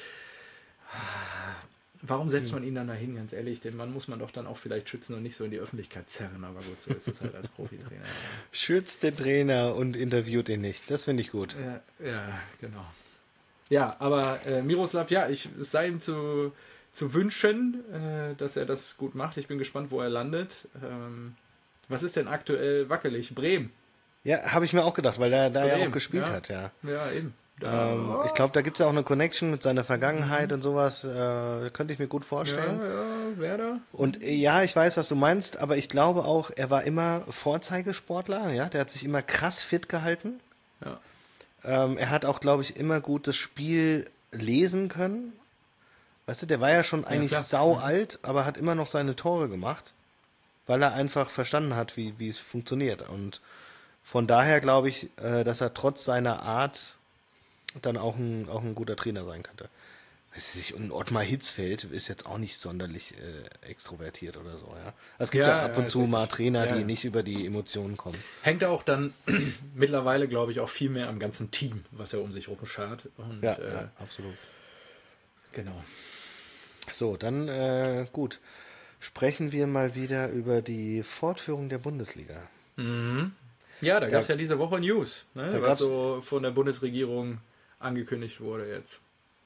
warum setzt man ihn dann dahin, ganz ehrlich? Den Mann muss man doch dann auch vielleicht schützen und nicht so in die Öffentlichkeit zerren. Aber gut, so ist es halt als Profitrainer. Schützt den Trainer und interviewt ihn nicht. Das finde ich gut. Ja, genau. Ja, aber Miroslav, es sei ihm zu wünschen, dass er das gut macht. Ich bin gespannt, wo er landet. Was ist denn aktuell wackelig? Bremen. Ja, habe ich mir auch gedacht, weil er da ja auch gespielt hat. Ja, eben. Ich glaube, da gibt es ja auch eine Connection mit seiner Vergangenheit und sowas. Könnte ich mir gut vorstellen. Ja, Werder. Und ja, ich weiß, was du meinst, aber ich glaube auch, er war immer Vorzeigesportler. Ja, der hat sich immer krass fit gehalten. Ja. Er hat auch, glaube ich, immer gut das Spiel lesen können. Weißt du, der war ja schon eigentlich saualt, aber hat immer noch seine Tore gemacht, weil er einfach verstanden hat, wie es funktioniert. Und von daher glaube ich, dass er trotz seiner Art dann auch ein guter Trainer sein könnte. Und Ottmar Hitzfeld ist jetzt auch nicht sonderlich extrovertiert oder so. Ja? Es gibt ja ab und zu mal Trainer, die nicht über die Emotionen kommen. Hängt auch dann mittlerweile, glaube ich, auch viel mehr am ganzen Team, was er um sich herum schart. Und, ja, absolut. Genau. So, dann gut. Sprechen wir mal wieder über die Fortführung der Bundesliga. Mhm. Ja, da gab es ja diese Woche News, ne? Was so von der Bundesregierung angekündigt wurde jetzt.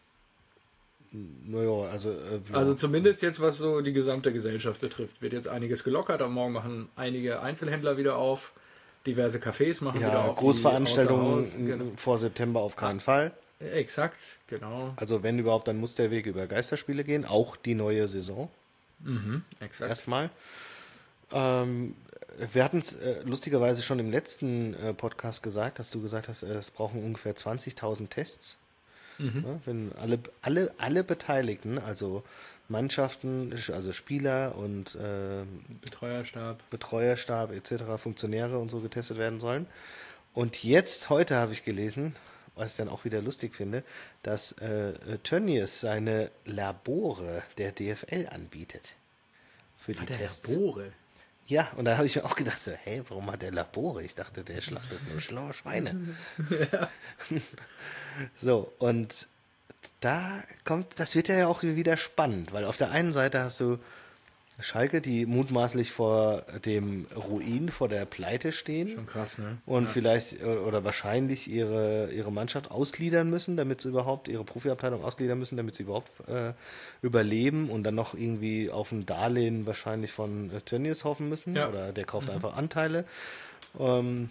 Naja, also zumindest jetzt, was so die gesamte Gesellschaft betrifft, wird jetzt einiges gelockert. Am Morgen machen einige Einzelhändler wieder auf. diverse Cafés machen wieder auf. Großveranstaltungen vor September auf keinen Fall. Exakt, genau. Also wenn überhaupt, dann muss der Weg über Geisterspiele gehen, auch die neue Saison. Exakt. Erstmal. Wir hatten es lustigerweise schon im letzten Podcast gesagt, dass du gesagt hast, es brauchen ungefähr 20.000 Tests. Ja, wenn alle Beteiligten, also Mannschaften, also Spieler und Betreuerstab etc., Funktionäre und so getestet werden sollen. Und jetzt, heute habe ich gelesen, was ich dann auch wieder lustig finde, dass Tönnies seine Labore der DFL anbietet. Für die Tests. Labore? Ja, und dann habe ich mir auch gedacht, so, hey, warum hat der Labore? Ich dachte, der schlachtet nur schlaue Schweine. Ja. So, und das wird ja auch wieder spannend, weil auf der einen Seite hast du Schalke, die mutmaßlich vor dem Ruin, vor der Pleite stehen. Schon krass, ne? Und vielleicht oder wahrscheinlich ihre Mannschaft ausgliedern müssen, damit sie überhaupt, ihre Profiabteilung ausgliedern müssen, damit sie überhaupt überleben und dann noch irgendwie auf ein Darlehen wahrscheinlich von Tönnies hoffen müssen. Ja. Oder der kauft einfach Anteile. Und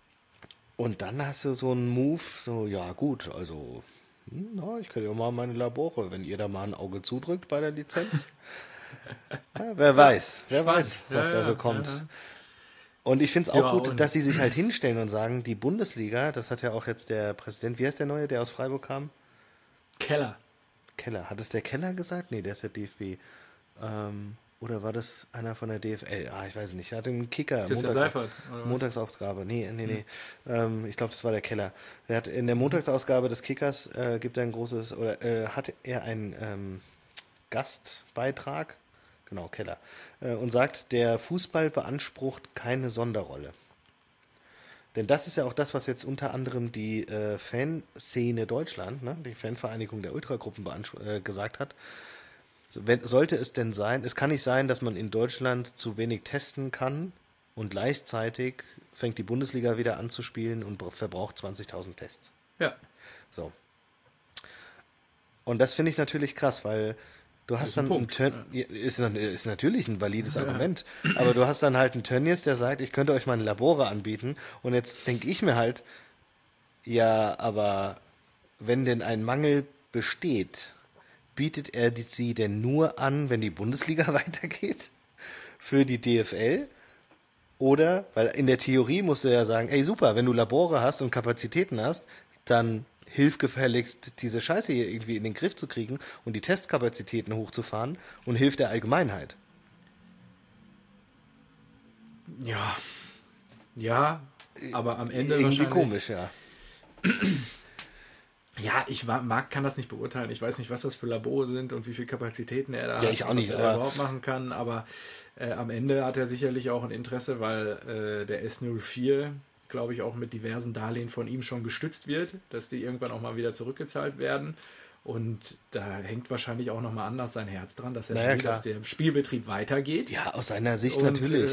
dann hast du so einen Move, so, ja gut, also ich könnte ja mal meine Labore, wenn ihr da mal ein Auge zudrückt bei der Lizenz. Ja, wer weiß, was da so kommt. Ja. Und ich finde es auch gut, dass sie sich halt hinstellen und sagen, die Bundesliga, das hat ja auch jetzt der Präsident, wie heißt der Neue, der aus Freiburg kam? Keller. Hat es der Keller gesagt? Nee, der ist der DFB. Oder war das einer von der DFL? Ich weiß nicht. Er hat einen Kicker. Montagsausgabe. Nee. Ich glaube, das war der Keller. Er hat in der Montagsausgabe des Kickers gibt er ein großes, oder hat er einen Gastbeitrag, genau, Keller, und sagt, der Fußball beansprucht keine Sonderrolle. Denn das ist ja auch das, was jetzt unter anderem die Fanszene Deutschland, ne, die Fanvereinigung der Ultragruppen gesagt hat. Sollte es denn sein, es kann nicht sein, dass man in Deutschland zu wenig testen kann und gleichzeitig fängt die Bundesliga wieder an zu spielen und verbraucht 20.000 Tests. Ja. So. Und das finde ich natürlich krass, weil du hast dann ist natürlich ein valides Argument, aber du hast dann halt einen Tönnies, der sagt, ich könnte euch meine Labore anbieten und jetzt denke ich mir halt, ja, aber wenn denn ein Mangel besteht, bietet er sie denn nur an, wenn die Bundesliga weitergeht? Für die DFL? Oder, weil in der Theorie musst du ja sagen, ey super, wenn du Labore hast und Kapazitäten hast, dann hilf gefälligst, diese Scheiße hier irgendwie in den Griff zu kriegen und die Testkapazitäten hochzufahren und hilf der Allgemeinheit. Ja, aber am Ende irgendwie komisch, ja. Ja, ich kann das nicht beurteilen. Ich weiß nicht, was das für Labore sind und wie viele Kapazitäten er da hat, ich auch nicht, was er überhaupt machen kann. Aber am Ende hat er sicherlich auch ein Interesse, weil der S04, glaube ich, auch mit diversen Darlehen von ihm schon gestützt wird, dass die irgendwann auch mal wieder zurückgezahlt werden. Und da hängt wahrscheinlich auch nochmal anders sein Herz dran, dass er will, dass der Spielbetrieb weitergeht. Ja, aus seiner Sicht natürlich.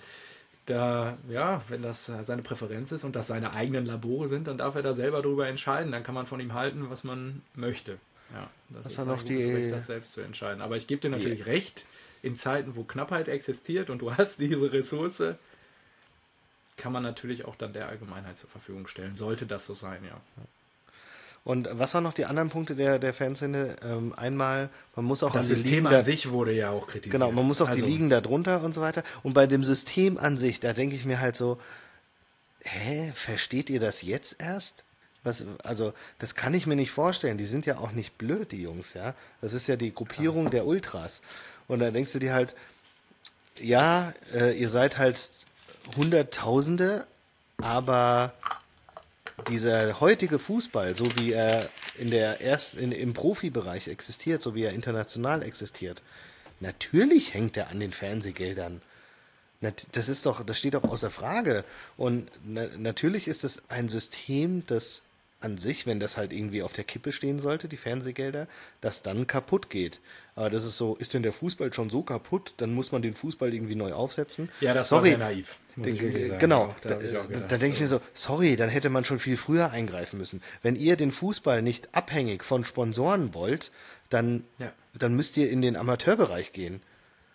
Wenn das seine Präferenz ist und das seine eigenen Labore sind, dann darf er da selber drüber entscheiden. Dann kann man von ihm halten, was man möchte. Ja, das ist ein gutes Recht, das selbst zu entscheiden. Aber ich gebe dir natürlich recht, in Zeiten, wo Knappheit existiert und du hast diese Ressource, kann man natürlich auch dann der Allgemeinheit zur Verfügung stellen. Sollte das so sein, ja. Und was waren noch die anderen Punkte der Fanszene? Einmal, man muss auch das System an sich wurde ja auch kritisiert. Genau, man muss auch die Ligen da drunter und so weiter. Und bei dem System an sich, da denke ich mir halt so, versteht ihr das jetzt erst? Das kann ich mir nicht vorstellen. Die sind ja auch nicht blöd, die Jungs, ja. Das ist ja die Gruppierung der Ultras. Und da denkst du dir halt, ja, ihr seid halt Hunderttausende, aber dieser heutige Fußball, so wie er im Profibereich existiert, so wie er international existiert, natürlich hängt er an den Fernsehgeldern. Das steht doch außer Frage. Und natürlich ist es ein System, das an sich, wenn das halt irgendwie auf der Kippe stehen sollte, die Fernsehgelder, das dann kaputt geht. Aber das ist so, ist denn der Fußball schon so kaputt, dann muss man den Fußball irgendwie neu aufsetzen? Ja, das war sehr naiv. Genau, da denke ich mir so, sorry, dann hätte man schon viel früher eingreifen müssen. Wenn ihr den Fußball nicht abhängig von Sponsoren wollt, dann müsst ihr in den Amateurbereich gehen.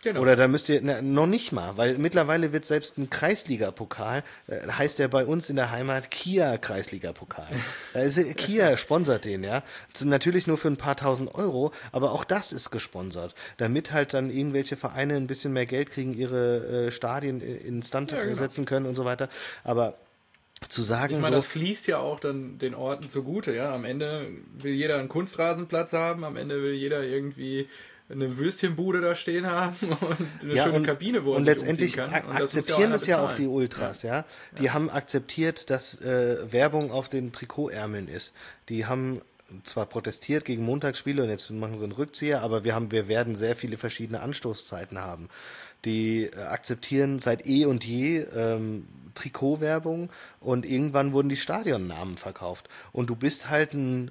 Genau. Oder da müsst ihr, noch nicht mal, weil mittlerweile wird selbst ein Kreisliga-Pokal, heißt der bei uns in der Heimat Kia-Kreisliga-Pokal. Kia sponsert den, ja. Natürlich nur für ein paar tausend Euro, aber auch das ist gesponsert. Damit halt dann irgendwelche Vereine ein bisschen mehr Geld kriegen, ihre Stadien instand setzen können und so weiter. Aber zu sagen, ich meine, das fließt ja auch dann den Orten zugute, ja. Am Ende will jeder einen Kunstrasenplatz haben, am Ende will jeder irgendwie eine Würstchenbude da stehen haben und eine schöne Kabine, wo er sich letztendlich umziehen kann. Und akzeptieren das ja auch die Ultras, ja. Die haben akzeptiert, dass Werbung auf den Trikotärmeln ist. Die haben zwar protestiert gegen Montagsspiele und jetzt machen sie einen Rückzieher, aber wir werden sehr viele verschiedene Anstoßzeiten haben. Die akzeptieren seit und je Trikotwerbung und irgendwann wurden die Stadionnamen verkauft. Und du musst halt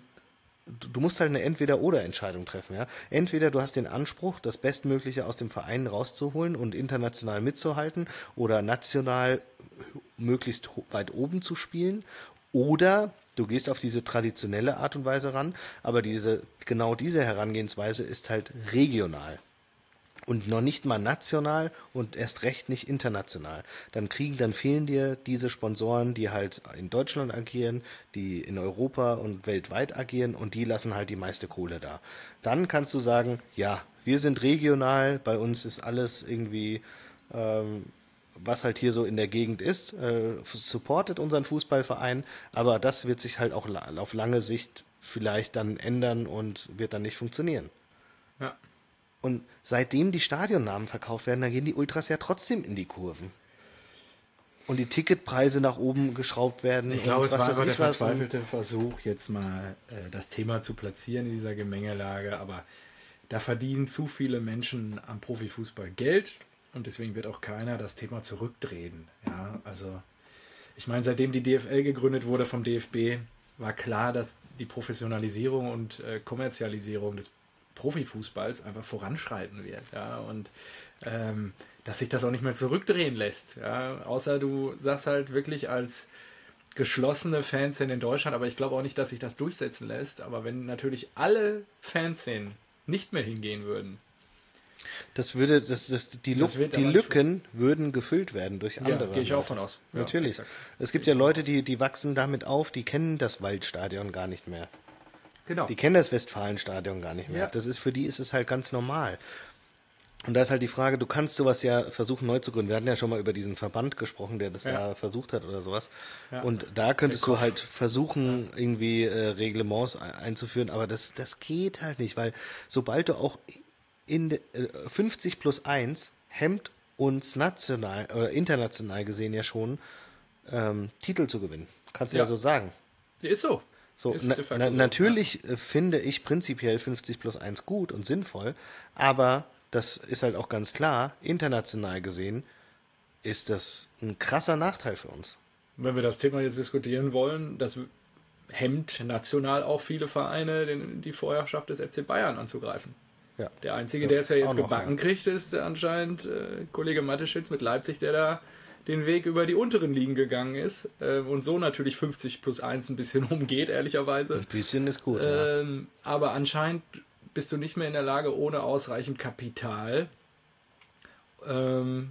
eine Entweder-oder-Entscheidung treffen. Ja? Entweder du hast den Anspruch, das Bestmögliche aus dem Verein rauszuholen und international mitzuhalten oder national möglichst weit oben zu spielen, oder du gehst auf diese traditionelle Art und Weise ran, aber genau diese Herangehensweise ist halt regional. Und noch nicht mal national und erst recht nicht international. Dann fehlen dir diese Sponsoren, die halt in Deutschland agieren, die in Europa und weltweit agieren und die lassen halt die meiste Kohle da. Dann kannst du sagen, ja, wir sind regional, bei uns ist alles irgendwie, was halt hier so in der Gegend ist, supportet unseren Fußballverein, aber das wird sich halt auch auf lange Sicht vielleicht dann ändern und wird dann nicht funktionieren. Ja. Und seitdem die Stadionnamen verkauft werden, da gehen die Ultras ja trotzdem in die Kurven. Und die Ticketpreise nach oben geschraubt werden. Ich glaube, es war einfach der verzweifelte Versuch, jetzt mal das Thema zu platzieren in dieser Gemengelage. Aber da verdienen zu viele Menschen am Profifußball Geld und deswegen wird auch keiner das Thema zurückdrehen. Ja, also ich meine, seitdem die DFL gegründet wurde vom DFB, war klar, dass die Professionalisierung und Kommerzialisierung des Profifußballs einfach voranschreiten wird, ja, und dass sich das auch nicht mehr zurückdrehen lässt, ja, außer du sagst halt wirklich als geschlossene Fanszene in Deutschland, aber ich glaube auch nicht, dass sich das durchsetzen lässt, aber wenn natürlich alle Fanszenen nicht mehr hingehen würden, die Lücken würden gefüllt werden durch andere. Ja, gehe ich auch von aus. Natürlich. Ja, es gibt ja Leute, die wachsen damit auf, die kennen das Waldstadion gar nicht mehr. Genau. Die kennen das Westfalenstadion gar nicht mehr. Ja. Für die ist es halt ganz normal. Und da ist halt die Frage, du kannst sowas ja versuchen neu zu gründen. Wir hatten ja schon mal über diesen Verband gesprochen, der das da versucht hat oder sowas. Ja. Und da könntest du halt versuchen, irgendwie Reglements einzuführen, aber das geht halt nicht, weil sobald du auch in 50+1 hemmt uns national oder international gesehen ja schon Titel zu gewinnen. Kannst du ja so sagen. Ist so. So, natürlich finde ich prinzipiell 50+1 gut und sinnvoll, aber das ist halt auch ganz klar, international gesehen ist das ein krasser Nachteil für uns. Wenn wir das Thema jetzt diskutieren wollen, das hemmt national auch viele Vereine, die Vorherrschaft des FC Bayern anzugreifen. Ja, der Einzige, der es ja jetzt gebacken kriegt, ist anscheinend Kollege Mateschitz mit Leipzig, der da den Weg über die unteren Ligen gegangen ist und so natürlich 50+1 ein bisschen umgeht, ehrlicherweise. Ein bisschen ist gut, aber anscheinend bist du nicht mehr in der Lage, ohne ausreichend Kapital den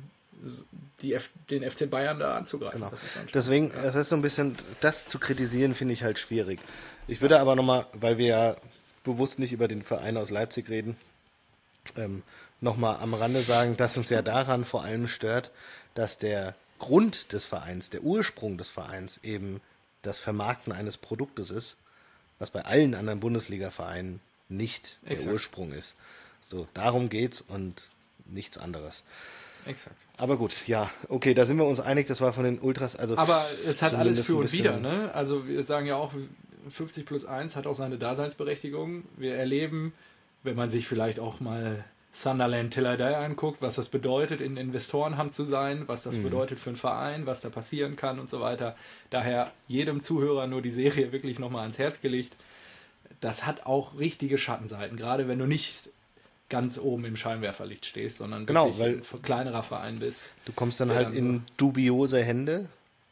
FC Bayern da anzugreifen. Genau. Deswegen, es ist so ein bisschen, das zu kritisieren, finde ich halt schwierig. Ich würde aber nochmal, weil wir ja bewusst nicht über den Verein aus Leipzig reden, nochmal am Rande sagen, dass uns ja daran vor allem stört, dass der Grund des Vereins, der Ursprung des Vereins eben das Vermarkten eines Produktes ist, was bei allen anderen Bundesliga-Vereinen nicht der Ursprung ist. So, darum geht's und nichts anderes. Exakt. Aber gut, ja, okay, da sind wir uns einig, das war von den Ultras, also aber es hat alles für und wider, ne? Also wir sagen ja auch, 50+1 hat auch seine Daseinsberechtigung. Wir erleben, wenn man sich vielleicht auch mal Sunderland Till I Die anguckt, was das bedeutet, in Investorenhand zu sein, was das bedeutet für einen Verein, was da passieren kann und so weiter. Daher jedem Zuhörer nur die Serie wirklich nochmal ans Herz gelegt. Das hat auch richtige Schattenseiten, gerade wenn du nicht ganz oben im Scheinwerferlicht stehst, sondern wirklich weil ein kleinerer Verein bist. Du kommst dann halt in dubiose Hände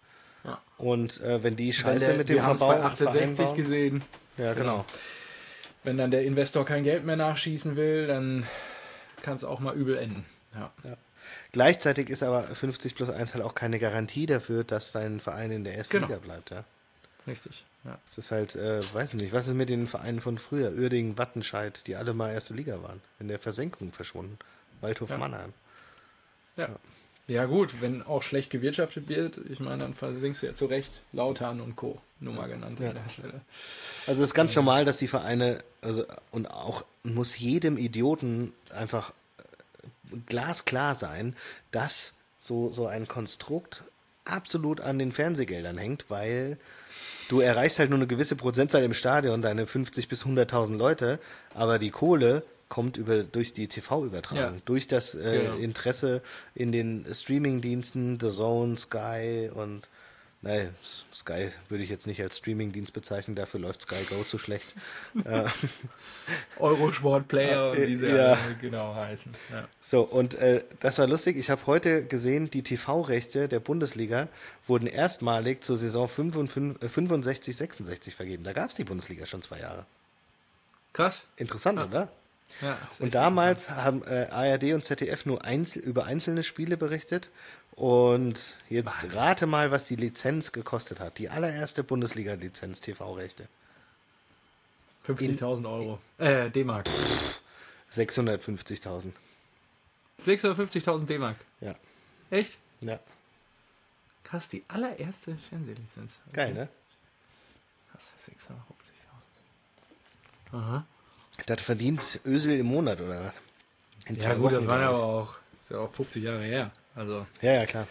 und wenn die Scheiße mit dem Verbau bei 1860 gesehen. Ja, genau. Wenn dann der Investor kein Geld mehr nachschießen will, dann kann es auch mal übel enden. Ja. Gleichzeitig ist aber 50+1 halt auch keine Garantie dafür, dass dein Verein in der ersten Liga bleibt. Ja? Richtig. Ja. Es ist halt, weiß ich nicht, was ist mit den Vereinen von früher? Uerdingen, Wattenscheid, die alle mal erste Liga waren. In der Versenkung verschwunden. Waldhof Mannheim. Ja gut, wenn auch schlecht gewirtschaftet wird, ich meine, dann versinkst du ja zu Recht Lautern und Co. Nur mal genannt an der Stelle. Also es ist ganz normal, dass die Vereine, also, und auch muss jedem Idioten einfach glasklar sein, dass so ein Konstrukt absolut an den Fernsehgeldern hängt, weil du erreichst halt nur eine gewisse Prozentzahl im Stadion, deine 50.000 bis 100.000 Leute, aber die Kohle kommt durch die TV-Übertragung, durch das Interesse in den Streaming-Diensten, The Zone, Sky und Sky würde ich jetzt nicht als Streaming-Dienst bezeichnen, dafür läuft Sky Go zu schlecht. Eurosport Player, wie sie alle genau heißen. Ja. So, und das war lustig. Ich habe heute gesehen, die TV-Rechte der Bundesliga wurden erstmalig zur Saison 65, 66 vergeben. Da gab es die Bundesliga schon 2 Jahre. Krass. Interessant, oder? Ja, und damals haben ARD und ZDF nur über einzelne Spiele berichtet. Und jetzt rate mal, was die Lizenz gekostet hat. Die allererste Bundesliga-Lizenz, TV-Rechte. 50.000 Euro. D-Mark. 650.000. 650.000 D-Mark? Ja. Echt? Ja. Krass, die allererste Fernsehlizenz. Okay. Geil, ne? Krass, 650.000. Aha. Das verdient Özil im Monat, oder? In 2 Wochen, das waren ja aber auch, ist ja auch 50 Jahre her. Also, ja, klar.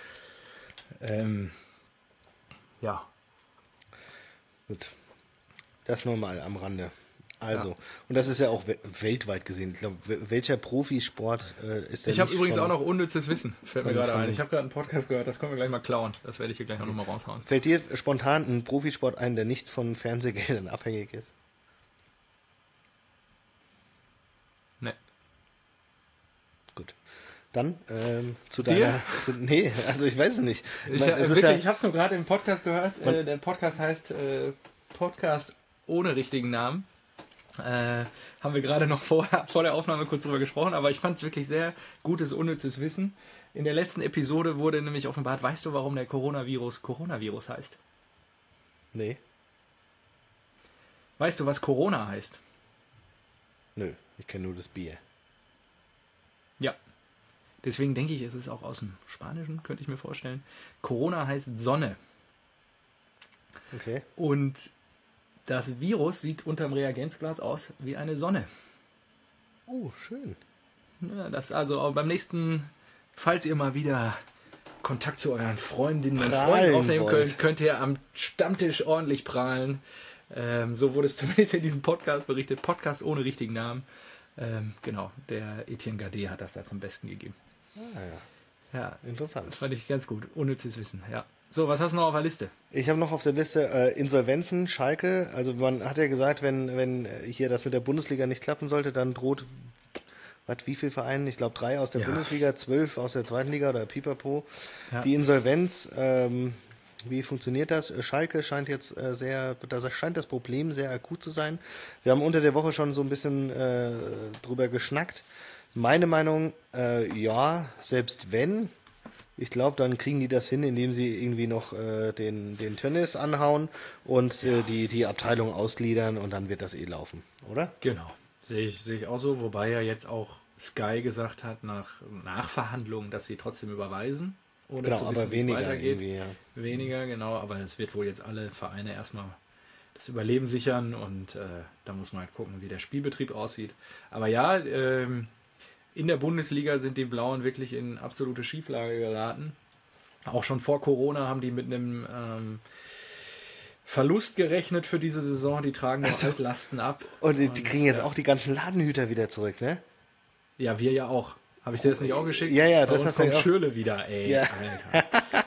Ja. Gut. Das nur mal am Rande. Also, und das ist ja auch weltweit gesehen. Ich glaube, welcher Profisport ist denn? Ich habe übrigens auch noch unnützes Wissen, fällt mir gerade ein. Ich habe gerade einen Podcast gehört, das können wir gleich mal klauen. Das werde ich hier gleich auch nochmal raushauen. Fällt dir spontan ein Profisport ein, der nicht von Fernsehgeldern abhängig ist? Ne. Gut. Dann zu deiner... nee, also ich weiß es nicht. Ich habe es nur gerade im Podcast gehört. Der Podcast heißt Podcast ohne richtigen Namen. Haben wir gerade noch vor der Aufnahme kurz drüber gesprochen, aber ich fand es wirklich sehr gutes, unnützes Wissen. In der letzten Episode wurde nämlich offenbart, weißt du, warum der Coronavirus heißt? Nee. Weißt du, was Corona heißt? Nö, ich kenne nur das Bier. Ja. Deswegen denke ich, es ist auch aus dem Spanischen, könnte ich mir vorstellen. Corona heißt Sonne. Okay. Und das Virus sieht unterm Reagenzglas aus wie eine Sonne. Oh, schön. Ja, das also auch beim nächsten, falls ihr mal wieder Kontakt zu euren Freundinnen und Freunden aufnehmen könnt, könnt ihr am Stammtisch ordentlich prahlen. So wurde es zumindest in diesem Podcast berichtet. Podcast ohne richtigen Namen. Genau, der Etienne Gade hat das da zum Besten gegeben. Ah ja. Ja, interessant. Fand ich ganz gut. Unnützes Wissen, ja. So, was hast du noch auf der Liste? Ich habe noch auf der Liste Insolvenzen, Schalke. Also man hat ja gesagt, wenn hier das mit der Bundesliga nicht klappen sollte, dann droht, wie viele Vereine? Ich glaube 3 aus der Bundesliga, 12 aus der zweiten Liga oder Pipapo. Ja. Die Insolvenz, wie funktioniert das? Schalke scheint jetzt scheint das Problem sehr akut zu sein. Wir haben unter der Woche schon so ein bisschen drüber geschnackt. Meine Meinung, ja, selbst wenn, ich glaube, dann kriegen die das hin, indem sie irgendwie noch den Tönnies anhauen und die Abteilung ausgliedern und dann wird das laufen, oder? Genau, sehe ich auch so, wobei ja jetzt auch Sky gesagt hat, nach Nachverhandlungen, dass sie trotzdem überweisen. Ohne genau, zu wissen, aber weniger weitergeht. Ja. Weniger, genau, aber es wird wohl jetzt alle Vereine erstmal das Überleben sichern und da muss man halt gucken, wie der Spielbetrieb aussieht. Aber ja, in der Bundesliga sind die Blauen wirklich in absolute Schieflage geraten. Auch schon vor Corona haben die mit einem Verlust gerechnet für diese Saison. Die tragen noch Altlasten ab. Und die kriegen jetzt auch die ganzen Ladenhüter wieder zurück, ne? Ja, wir ja auch. Habe ich dir das nicht auch geschickt? Ja, das hast du ja auch. Schürle wieder, ey. Ja. Alter.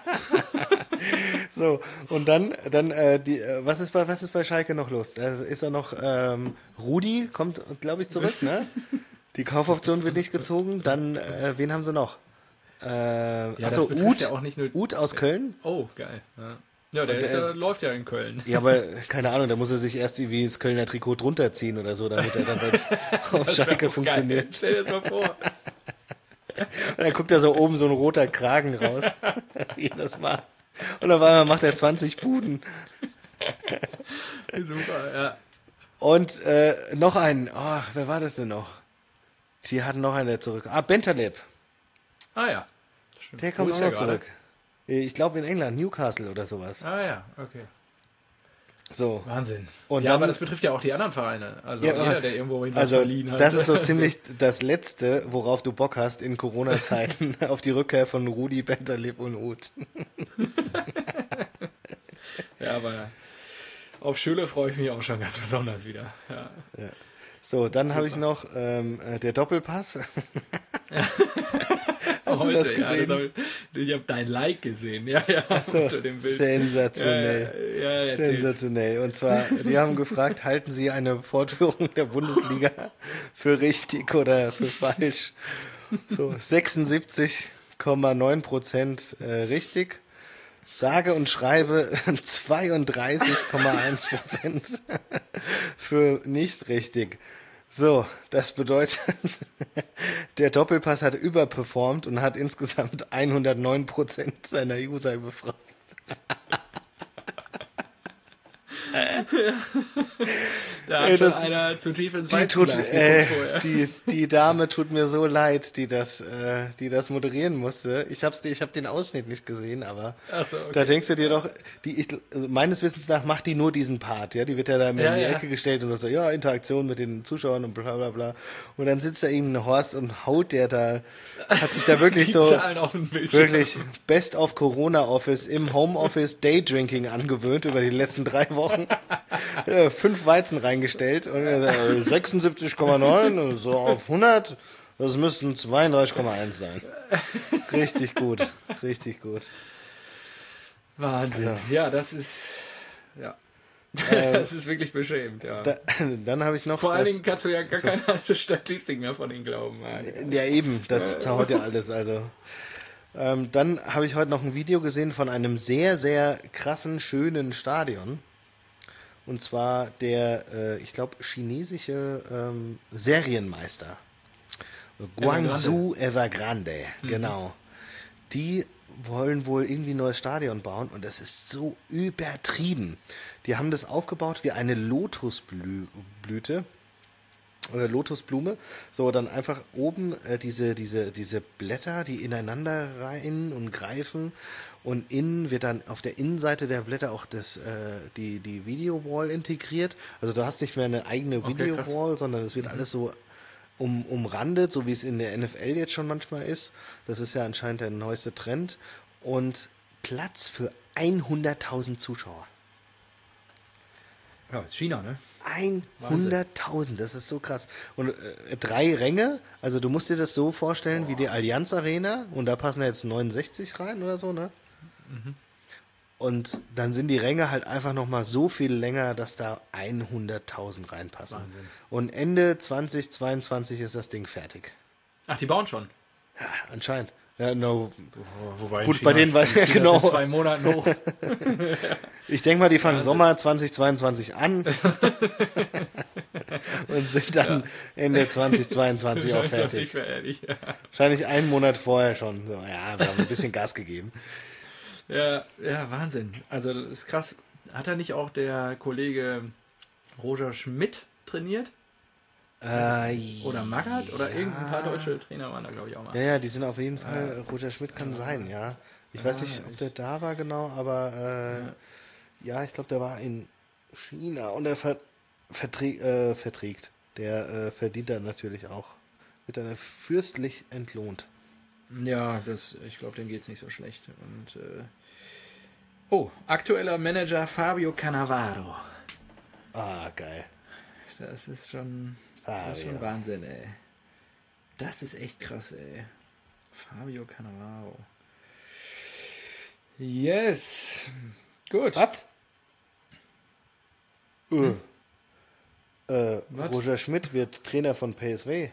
So, und dann was ist bei Schalke noch los? Da ist er noch, Rudi kommt, glaube ich, zurück, ne? Die Kaufoption wird nicht gezogen. Dann, wen haben sie noch? Achso, Uth aus Köln. Oh, geil. Ja, der läuft ja in Köln. Ja, aber keine Ahnung, da muss er sich erst irgendwie ins Kölner Trikot drunter ziehen oder so, damit er dann auf Schalke funktioniert. Geil. Stell dir das mal vor. Und dann guckt da so oben so ein roter Kragen raus. Jedes Mal. Und auf einmal macht er 20 Buden. Super, ja. Und noch einen. Oh, wer war das denn noch? Die hatten noch einen, der zurück. Bentaleb. Ah ja. Stimmt. Der kommt Wo auch ist der noch gerade? zurück. Ich glaube in England, Newcastle oder sowas. Ah ja, okay. So. Wahnsinn. Und ja, dann, aber das betrifft ja auch die anderen Vereine. Also Ja, jeder, der irgendwo was also verliehen hat. das ist so ziemlich das Letzte, worauf du Bock hast in Corona-Zeiten, auf die Rückkehr von Rudi, Bentaleb und Uth. Ja, aber auf Schüler freue ich mich auch schon ganz besonders wieder. Ja. Ja. So, dann habe ich noch der Doppelpass. Hast du das gesehen? Ja, ich habe dein Like gesehen. Ja, ja, So, unter dem Bild. sensationell. Ja, Sensationell. Und zwar, die haben gefragt, halten Sie eine Fortführung der Bundesliga für richtig oder für falsch? So, 76,9% richtig. Sage und schreibe 32,1% für nicht richtig. So, das bedeutet, der Doppelpass hat überperformt und hat insgesamt 109% seiner User befragt. Da hat schon einer zu tief ins Weizenglas geguckt vorher. Die Dame tut mir so leid, die das moderieren musste. Ich hab den Ausschnitt nicht gesehen, aber Ach so, okay. da denkst du dir doch, also meines Wissens nach macht die nur diesen Part, ja, die wird ja da immer in die Ecke gestellt und sagt so, ja, Interaktion mit den Zuschauern und bla bla bla. Und dann sitzt da irgendein Horst und haut der da, hat sich da wirklich Die so, Zahlen auf dem Bildschirm. wirklich Best of Corona Office im Homeoffice Daydrinking angewöhnt über die letzten 3 Wochen. 5 Weizen reingestellt und 76,9 so auf 100, das müssten 32,1 sein. Richtig gut, richtig gut. Wahnsinn. Ja, das ist das ist wirklich beschämend, ja. Dann habe ich noch Vor allen Dingen kannst du ja gar keine Statistik mehr von ihnen glauben. Ja eben, das zaubert ja alles. Also dann habe ich heute noch ein Video gesehen von einem sehr, sehr krassen, schönen Stadion. Und zwar der, ich glaube, chinesische Serienmeister. Guangzhou Evergrande, genau. Die wollen wohl irgendwie ein neues Stadion bauen und das ist so übertrieben. Die haben das aufgebaut wie eine Lotusblüte oder Lotusblume. So, dann einfach oben diese Blätter, die ineinander reihen und greifen. Und innen wird dann auf der Innenseite der Blätter auch die Video-Wall integriert. Also du hast nicht mehr eine eigene Video-Wall, sondern es wird alles so umrandet, so wie es in der NFL jetzt schon manchmal ist. Das ist ja anscheinend der neueste Trend. Und Platz für 100.000 Zuschauer. Ja, ist China, ne? 100.000, das ist so krass. Und 3 Ränge, also du musst dir das so vorstellen wie die Allianz Arena und da passen jetzt 69 rein oder so, ne? Mhm. Und dann sind die Ränge halt einfach nochmal so viel länger, dass da 100.000 reinpassen. Wahnsinn. Und Ende 2022 ist das Ding fertig. Ach, die bauen schon? Ja, anscheinend. Ja, no. Wobei Gut, bei denen weiß ich genau. In 2 Monaten hoch. Ich denke mal, die fangen Sommer 2022 an und sind dann Ende 2022 auch fertig. Wahrscheinlich einen Monat vorher schon. So, ja, wir haben ein bisschen Gas gegeben. Ja, Wahnsinn. Also das ist krass. Hat da nicht auch der Kollege Roger Schmidt trainiert? Oder Magath? Oder irgendein paar deutsche Trainer waren da, glaube ich, auch mal. Ja, die sind auf jeden Fall, Roger Schmidt kann sein, ja. Ich weiß nicht, ob der da war genau, aber ich glaube, der war in China und er verträgt. Der verdient dann natürlich auch. Wird dann fürstlich entlohnt. Ja, ich glaube, dem geht es nicht so schlecht. Und aktueller Manager Fabio Cannavaro. Ah, geil. Das ist schon Wahnsinn, ey. Das ist echt krass, ey. Fabio Cannavaro. Yes. Gut. Was? Roger Schmidt wird Trainer von PSV.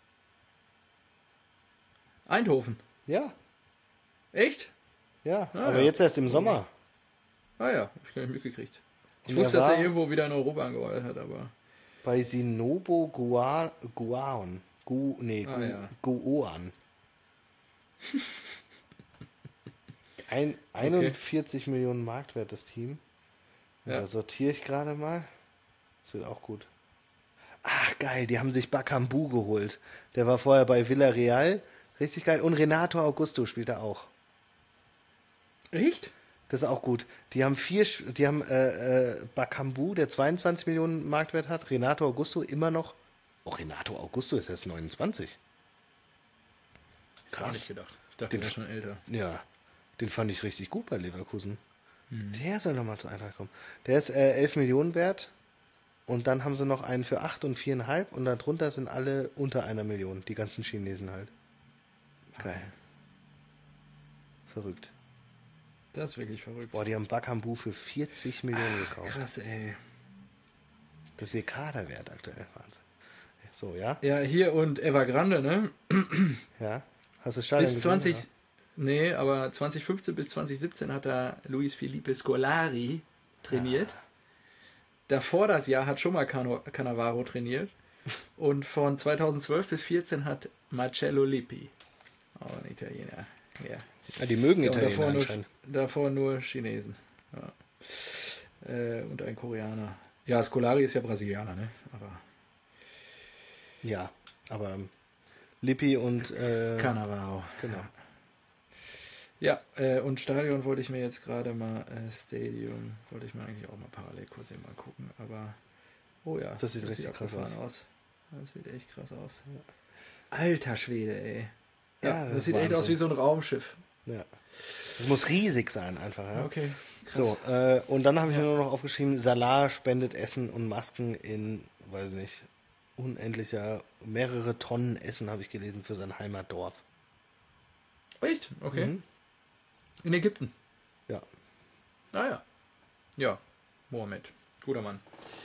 Eindhoven. Ja. Echt? Ja, aber jetzt erst im Sommer. Ah ja, hab ich gar nicht mitgekriegt. Ich wusste, dass er irgendwo wieder in Europa angeordnet hat, aber... Bei Sinobo Guoan. Guoan. Okay. 41 Millionen Marktwert, das Team. Ja. Da sortiere ich gerade mal. Das wird auch gut. Ach, geil, die haben sich Bakambu geholt. Der war vorher bei Villarreal. Richtig geil. Und Renato Augusto spielt da auch. Echt? Das ist auch gut. Die haben Bakambu, der 22 Millionen Marktwert hat. Renato Augusto immer noch. Oh, Renato Augusto ist erst 29. Krass. Nicht gedacht. Ich dachte, der wäre schon älter. Ja, den fand ich richtig gut bei Leverkusen. Der soll nochmal zur Eintracht kommen. Der ist 11 Millionen wert. Und dann haben sie noch einen für 8 und 4,5. Und darunter sind alle unter 1 Million. Die ganzen Chinesen halt. Geil. Verrückt. Das ist wirklich verrückt. Boah, die haben Bakambu für 40 Millionen gekauft. Krass, ey. Das ist ihr Kaderwert aktuell. Wahnsinn. So, ja? Ja, hier und Evergrande, ne? Ja. Hast du das Stadion bis 20... Gesehen, nee, aber 2015 bis 2017 hat da Luis Felipe Scolari trainiert. Ja. Davor das Jahr hat schon mal Cannavaro trainiert. Und von 2012 bis 2014 hat Marcello Lippi. Auch ein Italiener. Ja. Ja, die mögen Italiener anscheinend. Davor nur Chinesen. Ja. Und ein Koreaner. Ja, Scolari ist ja Brasilianer, ne? Aber ja, aber Lippi und Cannavaro. Genau. Ja, und Stadion wollte ich mir jetzt gerade mal, Stadium, wollte ich mir eigentlich auch mal parallel kurz eben mal gucken, aber, oh ja. Das sieht richtig krass aus. Das sieht echt krass aus. Ja. Alter Schwede, ey. Ja, das sieht Wahnsinn. echt aus wie so ein Raumschiff. Ja. Das muss riesig sein einfach, ja. Okay, krass. So, und dann habe ich mir nur noch aufgeschrieben, Salah spendet Essen und Masken in, weiß nicht, unendlicher, mehrere Tonnen Essen, habe ich gelesen, für sein Heimatdorf. Echt? Okay. In Ägypten? Ja. Ah ja. Ja, Mohammed. Guter Mann.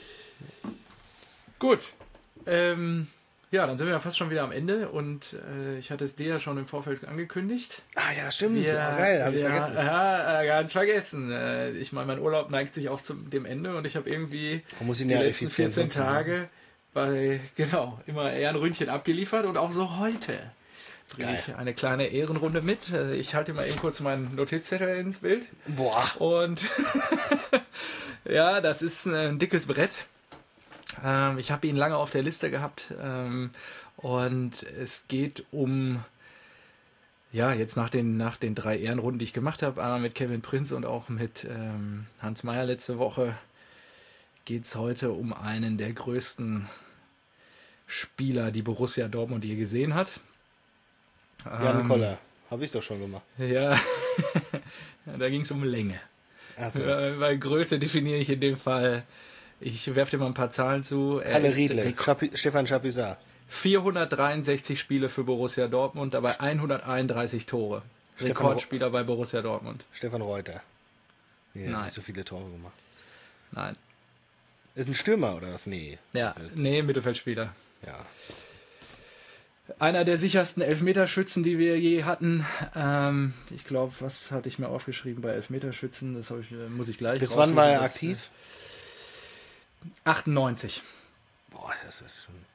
Gut. Ja, dann sind wir ja fast schon wieder am Ende und ich hatte es dir ja schon im Vorfeld angekündigt. Ah ja, stimmt. Geil, habe ich vergessen. Ja, ganz vergessen. Ich meine, mein Urlaub neigt sich auch zum dem Ende und ich habe irgendwie die letzten 14 Tage immer eher ein Ründchen abgeliefert und auch so heute bringe ich eine kleine Ehrenrunde mit. Ich halte mal eben kurz meinen Notizzettel ins Bild. Boah. Und ja, das ist ein dickes Brett. Ich habe ihn lange auf der Liste gehabt und es geht um, ja, jetzt nach den 3 Ehrenrunden, die ich gemacht habe, einmal mit Kevin Prinz und auch mit Hans Meyer letzte Woche, geht es heute um einen der größten Spieler, die Borussia Dortmund je gesehen hat. Jan Koller, habe ich doch schon gemacht. Ja, da ging es um Länge. Ach so. Weil Größe definiere ich in dem Fall. Ich werfe dir mal ein paar Zahlen zu. Kalle Riedle, Stefan Chapuisat. 463 Spiele für Borussia Dortmund, dabei 131 Tore. Rekordspieler bei Borussia Dortmund. Stefan Reuter. Nee, Nein. Nicht so viele Tore gemacht. Nein. Ist ein Stürmer oder was? Nee. Ja, Mittelfeldspieler. Ja. Einer der sichersten Elfmeterschützen, die wir je hatten. Ich glaube, was hatte ich mir aufgeschrieben bei Elfmeterschützen? Das muss ich gleich Bis wann war er aktiv? 98. Boah, das ist schon...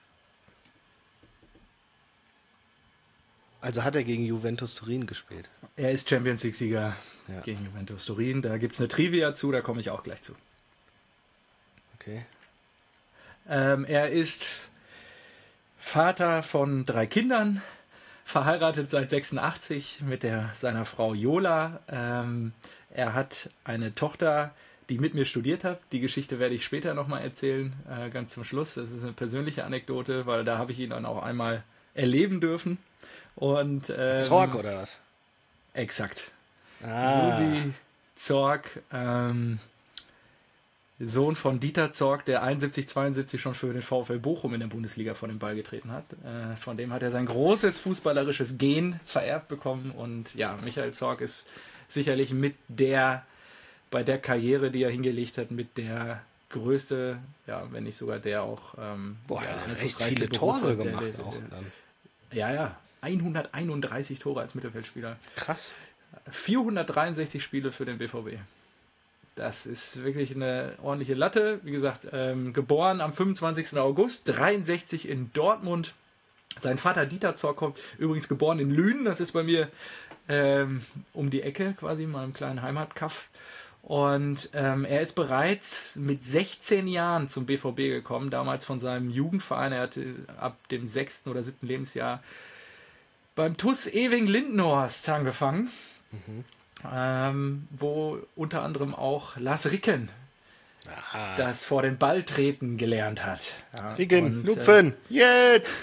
Also hat er gegen Juventus Turin gespielt? Er ist Champions League-Sieger gegen Juventus Turin. Da gibt es eine Trivia zu, da komme ich auch gleich zu. Okay. Er ist Vater von 3 Kindern, verheiratet seit 86 mit seiner Frau Jola. Er hat eine Tochter, die mit mir studiert hat. Die Geschichte werde ich später nochmal erzählen, ganz zum Schluss. Das ist eine persönliche Anekdote, weil da habe ich ihn dann auch einmal erleben dürfen. Und, Zorg oder was? Exakt. Susi Zorg, Sohn von Dieter Zorg, der 71, 72 schon für den VfL Bochum in der Bundesliga vor den Ball getreten hat. Von dem hat er sein großes fußballerisches Gen vererbt bekommen. Und ja, Michael Zorg ist sicherlich bei der Karriere, die er hingelegt hat, mit der größte, ja, wenn nicht sogar der auch recht viele Tore gemacht auch dann. Ja, 131 Tore als Mittelfeldspieler. Krass. 463 Spiele für den BVB. Das ist wirklich eine ordentliche Latte. Wie gesagt, geboren am 25. August 63 in Dortmund. Sein Vater Dieter Zorc kommt übrigens geboren in Lünen, das ist bei mir um die Ecke quasi, in meinem kleinen Heimatkaff. Und er ist bereits mit 16 Jahren zum BVB gekommen, damals von seinem Jugendverein. Er hatte ab dem 6. oder 7. Lebensjahr beim TuS Ewing-Lindenhorst angefangen, wo unter anderem auch Lars Ricken das vor den Ball treten gelernt hat. Ja, Ricken, Lupfen, jetzt!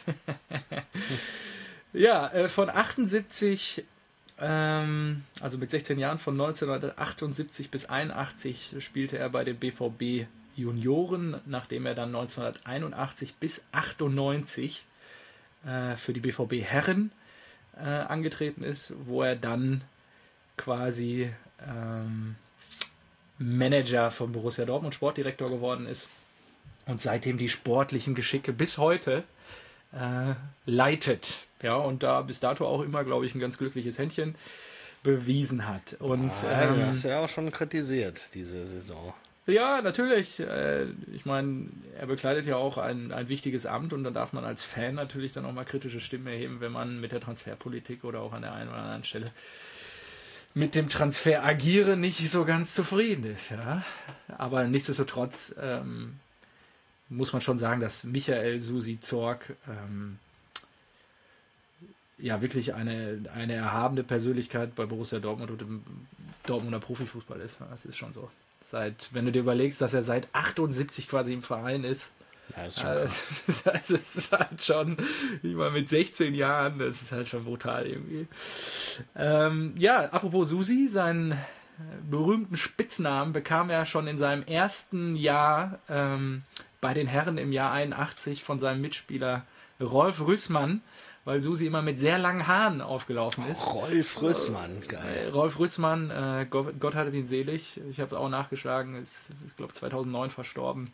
Ja, von 78, also mit 16 Jahren, von 1978 bis 81 spielte er bei den BVB Junioren, nachdem er dann 1981 bis 98 für die BVB Herren angetreten ist, wo er dann quasi Manager von Borussia Dortmund, Sportdirektor geworden ist und seitdem die sportlichen Geschicke bis heute leitet. Ja, und da bis dato auch immer, glaube ich, ein ganz glückliches Händchen bewiesen hat. Und du hast ja auch schon kritisiert, diese Saison. Ja, natürlich. Ich meine, er bekleidet ja auch ein wichtiges Amt und dann darf man als Fan natürlich dann auch mal kritische Stimmen erheben, wenn man mit der Transferpolitik oder auch an der einen oder anderen Stelle mit dem Transfer agiere nicht so ganz zufrieden ist. Ja? Aber nichtsdestotrotz muss man schon sagen, dass Michael Susi Zorc ja wirklich eine erhabene Persönlichkeit bei Borussia Dortmund und im Dortmunder Profifußball ist. Das ist schon so. Wenn du dir überlegst, dass er seit 78 quasi im Verein ist, ja, das ist schon krass. Das ist halt schon, ich meine, mit 16 Jahren, das ist halt schon brutal irgendwie. Ja, apropos Susi, seinen berühmten Spitznamen bekam er schon in seinem ersten Jahr bei den Herren im Jahr 81 von seinem Mitspieler Rolf Rüssmann, weil Susi immer mit sehr langen Haaren aufgelaufen ist. Rolf Rüssmann, geil. Rolf Rüssmann, Gott hatte ihn selig. Ich habe es auch nachgeschlagen, ist, ich glaube, 2009 verstorben.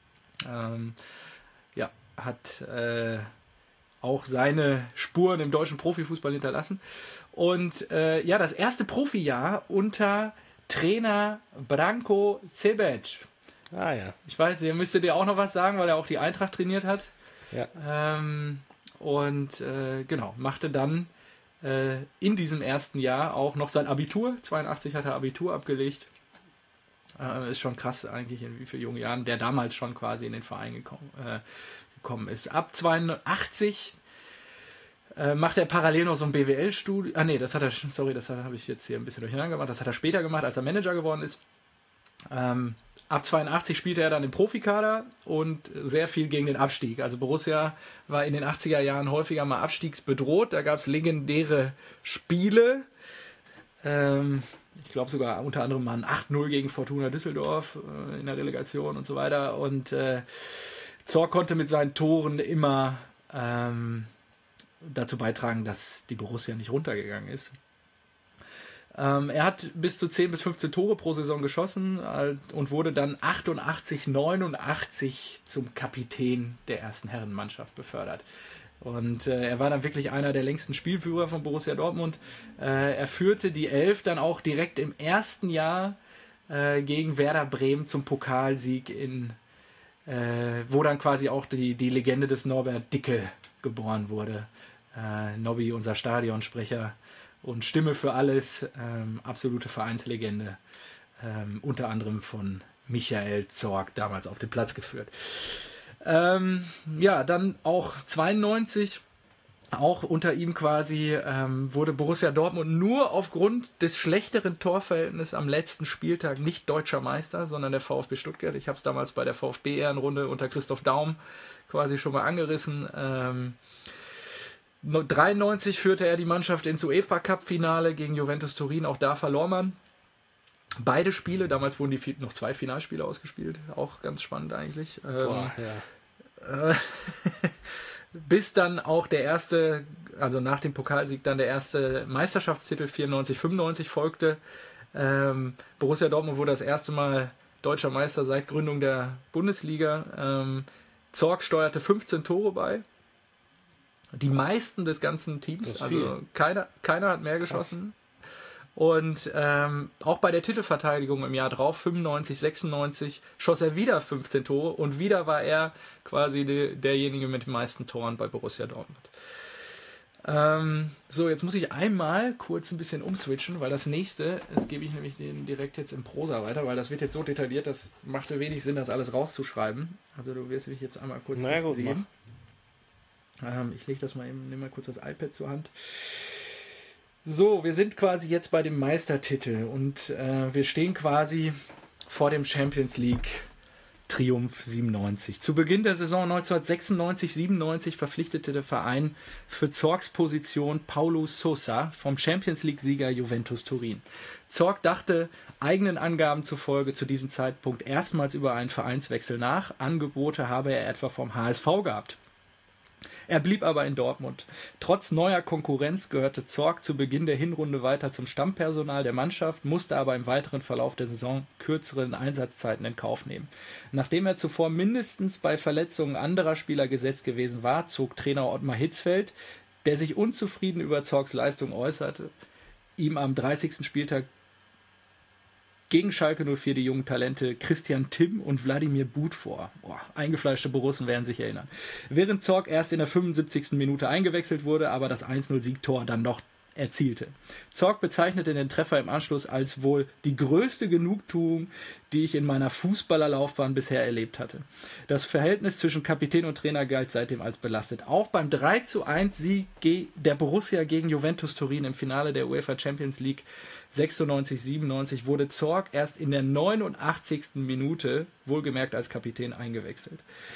Ja, hat auch seine Spuren im deutschen Profifußball hinterlassen. Und ja, das erste Profijahr unter Trainer Branko Cebec. Ah ja. Ich weiß, ihr müsstet dir auch noch was sagen, weil er auch die Eintracht trainiert hat. Ja. Genau, machte dann in diesem ersten Jahr auch noch sein Abitur. 82 hat er Abitur abgelegt. Ist schon krass eigentlich, in wie vielen jungen Jahren der damals schon quasi in den Verein gekommen ist. Ab 82 macht er parallel noch so ein BWL-Studium. Ah nee, das habe ich jetzt hier ein bisschen durcheinander gemacht. Das hat er später gemacht, als er Manager geworden ist. Ab 82 spielte er dann im Profikader und sehr viel gegen den Abstieg. Also Borussia war in den 80er Jahren häufiger mal abstiegsbedroht. Da gab es legendäre Spiele. Ich glaube sogar unter anderem mal ein 8-0 gegen Fortuna Düsseldorf in der Relegation und so weiter. Und Zorc konnte mit seinen Toren immer dazu beitragen, dass die Borussia nicht runtergegangen ist. Er hat bis zu 10 bis 15 Tore pro Saison geschossen und wurde dann 88, 89 zum Kapitän der ersten Herrenmannschaft befördert. Und er war dann wirklich einer der längsten Spielführer von Borussia Dortmund. Er führte die Elf dann auch direkt im ersten Jahr gegen Werder Bremen zum Pokalsieg, wo dann quasi auch die Legende des Norbert Dickel geboren wurde. Nobby, unser Stadionsprecher und Stimme für alles, absolute Vereinslegende, unter anderem von Michael Zorc damals auf den Platz geführt. Ja, dann auch 92, auch unter ihm quasi, wurde Borussia Dortmund nur aufgrund des schlechteren Torverhältnisses am letzten Spieltag nicht deutscher Meister, sondern der VfB Stuttgart. Ich habe es damals bei der VfB-Ehrenrunde unter Christoph Daum quasi schon mal angerissen. 93 führte er die Mannschaft ins UEFA-Cup-Finale gegen Juventus Turin, auch da verlor man beide Spiele, damals wurden noch 2 Finalspiele ausgespielt, auch ganz spannend eigentlich. Boah, ja. Bis dann auch der erste, also nach dem Pokalsieg dann der erste Meisterschaftstitel 94-95 folgte. Borussia Dortmund wurde das erste Mal deutscher Meister seit Gründung der Bundesliga. Zorc steuerte 15 Tore bei. Die meisten des ganzen Teams, also keiner hat mehr geschossen. Und auch bei der Titelverteidigung im Jahr drauf, 95, 96, schoss er wieder 15 Tore und wieder war er quasi derjenige mit den meisten Toren bei Borussia Dortmund. So, jetzt muss ich einmal kurz ein bisschen umswitchen, weil das nächste, das gebe ich nämlich direkt jetzt in Prosa weiter, weil das wird jetzt so detailliert, das machte wenig Sinn, das alles rauszuschreiben. Also du wirst mich jetzt einmal kurz sehen. Ich lege das mal eben, nehme mal kurz das iPad zur Hand. So, wir sind quasi jetzt bei dem Meistertitel und wir stehen quasi vor dem Champions League Triumph 97. Zu Beginn der Saison 1996-97 verpflichtete der Verein für Zorcs Position Paulo Sousa vom Champions League-Sieger Juventus Turin. Zorc dachte eigenen Angaben zufolge zu diesem Zeitpunkt erstmals über einen Vereinswechsel nach. Angebote habe er etwa vom HSV gehabt. Er blieb aber in Dortmund. Trotz neuer Konkurrenz gehörte Zorc zu Beginn der Hinrunde weiter zum Stammpersonal der Mannschaft, musste aber im weiteren Verlauf der Saison kürzeren Einsatzzeiten in Kauf nehmen. Nachdem er zuvor mindestens bei Verletzungen anderer Spieler gesetzt gewesen war, zog Trainer Ottmar Hitzfeld, der sich unzufrieden über Zorcs Leistung äußerte, ihm am 30. Spieltag gegen Schalke 04 die jungen Talente Christian Timm und Wladimir But vor. Eingefleischte Borussen werden sich erinnern. Während Zorc erst in der 75. Minute eingewechselt wurde, aber das 1-0-Siegtor dann noch erzielte. Zorc bezeichnete den Treffer im Anschluss als wohl die größte Genugtuung, die ich in meiner Fußballerlaufbahn bisher erlebt hatte. Das Verhältnis zwischen Kapitän und Trainer galt seitdem als belastet. Auch beim 3:1 Sieg der Borussia gegen Juventus Turin im Finale der UEFA Champions League 96-97 wurde Zorc erst in der 89. Minute, wohlgemerkt als Kapitän, eingewechselt.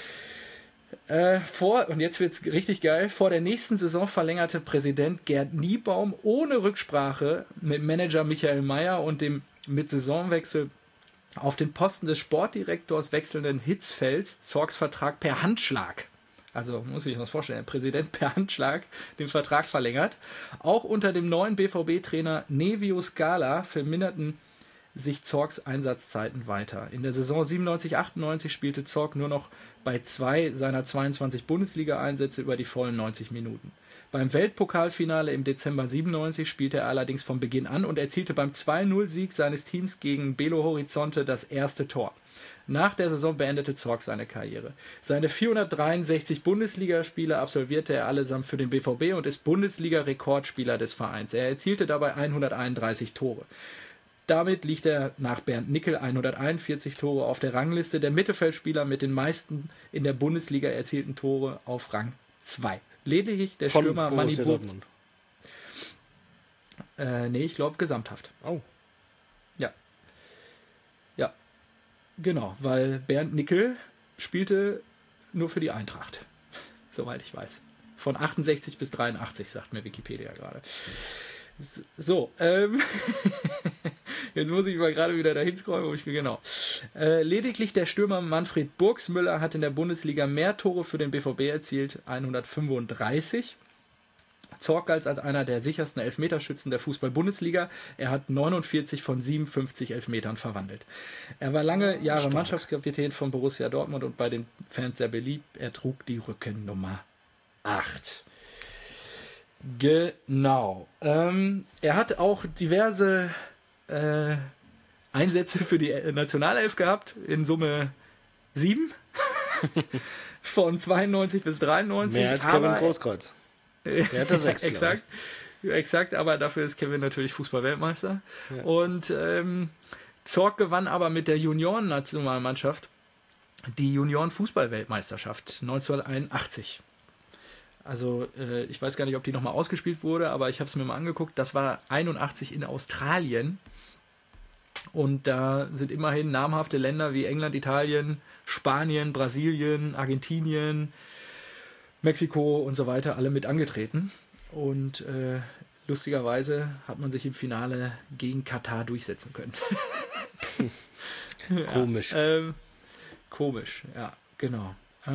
Und jetzt wird's richtig geil, vor der nächsten Saison verlängerte Präsident Gerd Niebaum ohne Rücksprache mit Manager Michael Mayer und dem mit Saisonwechsel auf den Posten des Sportdirektors wechselnden Hitzfelds Zorcs Vertrag per Handschlag. Also muss ich mir das vorstellen, der Präsident per Handschlag den Vertrag verlängert. Auch unter dem neuen BVB-Trainer Nevio Scala verminderten sich Zorcs Einsatzzeiten weiter. In der Saison 97-98 spielte Zorc nur noch bei 2 seiner 22 Bundesliga-Einsätze über die vollen 90 Minuten. Beim Weltpokalfinale im Dezember 97 spielte er allerdings von Beginn an und erzielte beim 2-0-Sieg seines Teams gegen Belo Horizonte das erste Tor. Nach der Saison beendete Zorc seine Karriere. Seine 463 Bundesligaspiele absolvierte er allesamt für den BVB und ist Bundesliga-Rekordspieler des Vereins. Er erzielte dabei 131 Tore. Damit liegt er nach Bernd Nickel 141 Tore auf der Rangliste der Mittelfeldspieler mit den meisten in der Bundesliga erzielten Tore auf Rang 2. Lediglich der Stürmer Manni Dortmund. Nee, ich glaube gesamthaft. Oh. Ja. Ja. Genau, weil Bernd Nickel spielte nur für die Eintracht. Soweit ich weiß. Von 68 bis 83, sagt mir Wikipedia gerade. So, jetzt muss ich mal gerade wieder dahin scrollen, genau. Lediglich der Stürmer Manfred Burgsmüller hat in der Bundesliga mehr Tore für den BVB erzielt, 135. Zorc galt als einer der sichersten Elfmeterschützen der Fußball-Bundesliga. Er hat 49 von 57 Elfmetern verwandelt. Er war lange Jahre Mannschaftskapitän von Borussia Dortmund und bei den Fans sehr beliebt. Er trug die Rückennummer 8. Genau. Er hat auch diverse Einsätze für die Nationalelf gehabt, in Summe 7. Von 92 bis 93. Mehr als Kevin Großkreuz. Der hatte 6, exakt, aber dafür ist Kevin natürlich Fußball-Weltmeister. Ja. Und Zorc gewann aber mit der Junioren-Nationalmannschaft die Junioren-Fußball-Weltmeisterschaft 1981. Also ich weiß gar nicht, ob die nochmal ausgespielt wurde, aber ich habe es mir mal angeguckt. Das war 81 in Australien. Und da sind immerhin namhafte Länder wie England, Italien, Spanien, Brasilien, Argentinien, Mexiko und so weiter alle mit angetreten. Und lustigerweise hat man sich im Finale gegen Katar durchsetzen können. Komisch. Ja, komisch, ja, genau.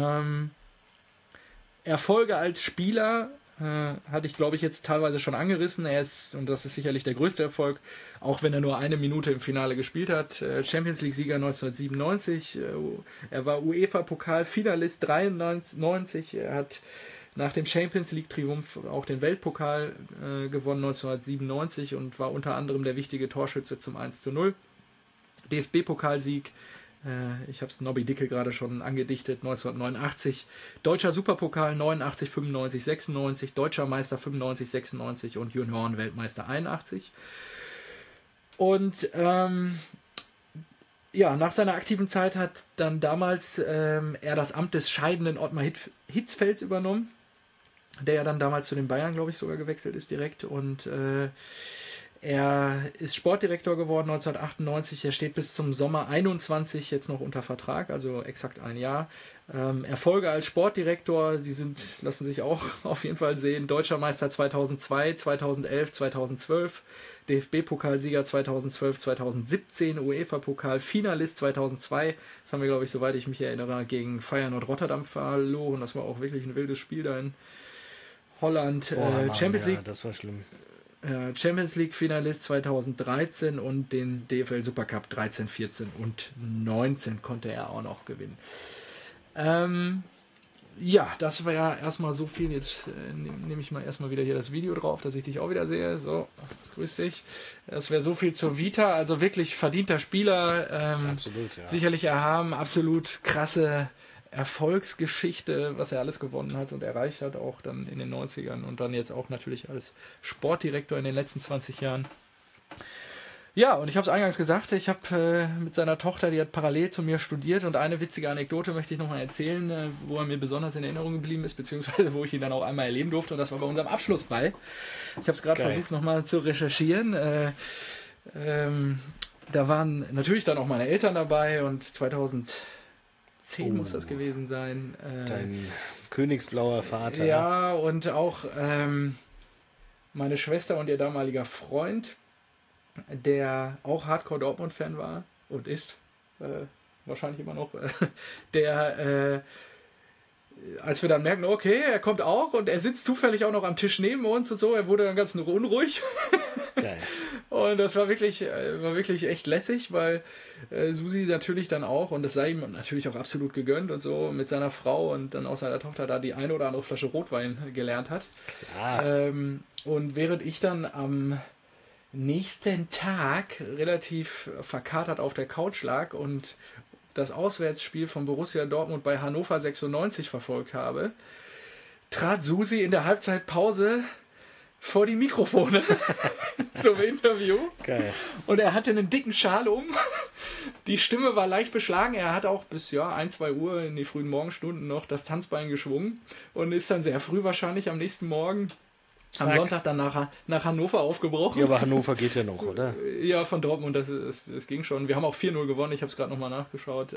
Erfolge als Spieler hatte ich, glaube ich, jetzt teilweise schon angerissen. Er ist, und das ist sicherlich der größte Erfolg, auch wenn er nur eine Minute im Finale gespielt hat, Champions League-Sieger 1997. Er war UEFA-Pokal-Finalist 93. Er hat nach dem Champions League Triumph auch den Weltpokal gewonnen 1997 und war unter anderem der wichtige Torschütze zum 1:0. DFB-Pokalsieg, ich habe es Nobby Dicke gerade schon angedichtet, 1989. Deutscher Superpokal 89, 95, 96. Deutscher Meister 95, 96 und Junioren-Weltmeister 81. Und nach seiner aktiven Zeit hat dann damals er das Amt des scheidenden Ottmar Hitzfelds übernommen, der ja dann damals zu den Bayern, glaube ich, sogar gewechselt ist direkt. Und er ist Sportdirektor geworden 1998. Er steht bis zum Sommer 21 jetzt noch unter Vertrag, also exakt ein Jahr. Erfolge als Sportdirektor, lassen sich auch auf jeden Fall sehen. Deutscher Meister 2002, 2011, 2012, DFB-Pokalsieger 2012, 2017, UEFA-Pokal, Finalist 2002. Das haben wir, glaube ich, soweit ich mich erinnere, gegen Feyenoord Rotterdam verloren. Das war auch wirklich ein wildes Spiel da in Holland. Champions League. Das war schlimm. Champions League Finalist 2013 und den DFL Supercup 13, 14 und 19 konnte er auch noch gewinnen. Das war ja erstmal so viel. Jetzt nehme ich mal erstmal wieder hier das Video drauf, dass ich dich auch wieder sehe. So, grüß dich. Das wäre so viel zur Vita. Also wirklich verdienter Spieler. Absolut, ja. Sicherlich erhaben. Absolut krasse Erfolgsgeschichte, was er alles gewonnen hat und erreicht hat, auch dann in den 90ern und dann jetzt auch natürlich als Sportdirektor in den letzten 20 Jahren. Ja, und ich habe es eingangs gesagt, ich habe mit seiner Tochter, die hat parallel zu mir studiert und eine witzige Anekdote möchte ich nochmal erzählen, wo er mir besonders in Erinnerung geblieben ist, beziehungsweise wo ich ihn dann auch einmal erleben durfte und das war bei unserem Abschlussball. Ich habe es gerade versucht nochmal zu recherchieren. Da waren natürlich dann auch meine Eltern dabei und 2010 muss das gewesen sein. Dein königsblauer Vater. Ja, und auch meine Schwester und ihr damaliger Freund, der auch Hardcore-Dortmund-Fan war und ist, wahrscheinlich immer noch, der, als wir dann merken, okay, er kommt auch und er sitzt zufällig auch noch am Tisch neben uns und so, er wurde dann ganz unruhig. Geil. Und das war wirklich echt lässig, weil Susi natürlich dann auch, und das sei ihm natürlich auch absolut gegönnt und so, mit seiner Frau und dann auch seiner Tochter da die eine oder andere Flasche Rotwein gelernt hat. Und während ich dann am nächsten Tag relativ verkatert auf der Couch lag und das Auswärtsspiel von Borussia Dortmund bei Hannover 96 verfolgt habe, trat Susi in der Halbzeitpause vor die Mikrofone zum Interview. Geil. Und er hatte einen dicken Schal um. Die Stimme war leicht beschlagen. Er hat auch bis 1, 2 Uhr in die frühen Morgenstunden noch das Tanzbein geschwungen und ist dann sehr früh wahrscheinlich am nächsten Morgen am Sonntag dann nach Hannover aufgebrochen. Ja, aber Hannover geht ja noch, oder? Ja, von Dortmund, das ging schon. Wir haben auch 4-0 gewonnen, ich habe es gerade nochmal nachgeschaut.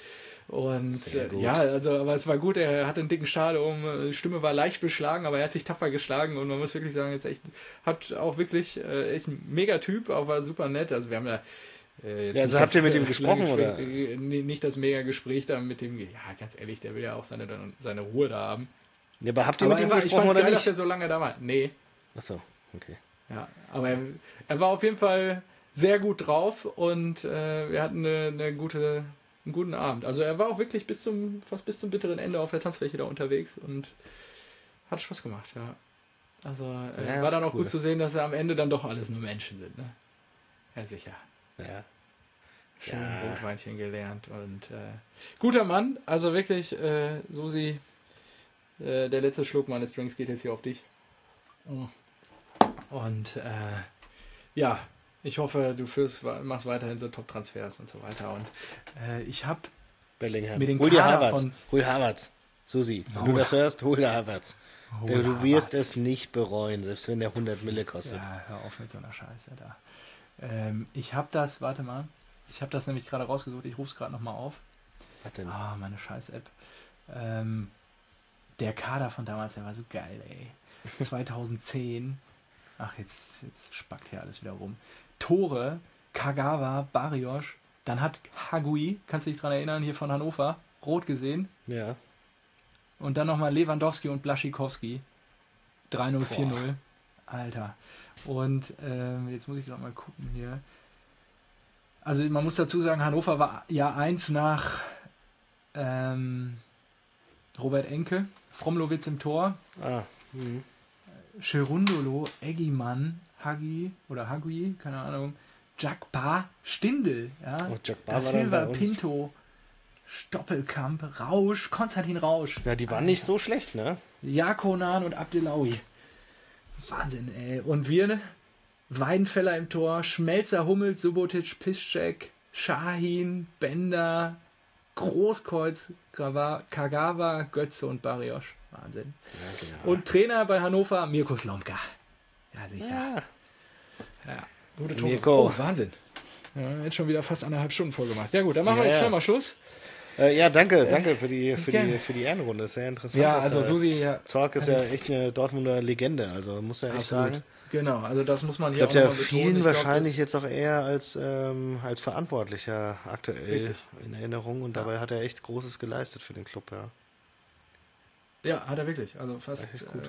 Aber es war gut, er hatte einen dicken Schal um, die Stimme war leicht beschlagen, aber er hat sich tapfer geschlagen und man muss wirklich sagen, jetzt echt, hat auch wirklich echt ein mega Typ, auch war super nett. Also wir haben da also habt ihr mit ihm gesprochen, oder? Nicht das mega Gespräch da mit dem, ja, ganz ehrlich, der will ja auch seine Ruhe da haben. Ja, aber habt ihr mit ihm gesprochen oder geil, nicht? Dass er so lange da war. Nee. Achso, okay. Ja, aber er war auf jeden Fall sehr gut drauf und wir hatten einen guten Abend. Also er war auch wirklich fast bis zum bitteren Ende auf der Tanzfläche da unterwegs und hat Spaß gemacht, ja. Also war dann auch cool. Gut zu sehen, dass am Ende dann doch alles nur Menschen sind, ne? Ja, sicher. Ja. Schön Rotweinchen gelernt und guter Mann, also wirklich, Susi, der letzte Schluck meines Drinks geht jetzt hier auf dich. Und ich hoffe, du machst weiterhin so Top-Transfers und so weiter. Und ich habe mit den Hol Havertz. Susi, wenn du das hörst, hol Havertz. Du wirst es nicht bereuen, selbst wenn der 100 Mille kostet. Ja, hör auf mit so einer Scheiße da. Ich habe das nämlich gerade rausgesucht, ich rufe es gerade nochmal auf. Was denn? Meine Scheiß-App. Der Kader von damals, der war so geil, ey. 2010. Ach, jetzt spackt hier alles wieder rum. Tore, Kagawa, Barrios. Dann hat Hagui, kannst du dich dran erinnern, hier von Hannover, rot gesehen. Ja. Und dann nochmal Lewandowski und Blaszczykowski. 3-0, 4-0. Alter. Und jetzt muss ich gerade mal gucken hier. Also man muss dazu sagen, Hannover war Jahr 1 nach Robert Enke, Fromlowitz im Tor, Cherundolo, Eggimann, Hagi, keine Ahnung, Jakba, Stindl, ja, Da Silva, Pinto, Stoppelkamp, Rausch, Konstantin Rausch. Ja, die waren nicht so schlecht, ne? Jakonan und Abdelawi. Wahnsinn, ey. Und wir, ne? Weidenfeller im Tor, Schmelzer, Hummels, Subotic, Piszczek, Shahin, Bender, Großkreuz, Kagawa, Götze und Barrios. Wahnsinn. Ja, genau. Und Trainer bei Hannover, Mirko Slomka. Ja, sicher. Ja. Gute Tore. Mirko. Oh, Wahnsinn. Ja, jetzt schon wieder fast 1,5 Stunden voll gemacht. Ja gut, dann machen wir jetzt schnell mal Schluss. Ja, danke für die Ehrenrunde. Sehr interessant. Ja, also Susi... Zorc ist ja echt eine Dortmunder Legende, also muss ja echt sagen. Genau, also das muss man hier auch nochmal betonen. Vielen wahrscheinlich jetzt auch eher als Verantwortlicher aktuell in Erinnerung und dabei hat er echt Großes geleistet für den Club, ja. Ja, hat er wirklich. Also fast gut,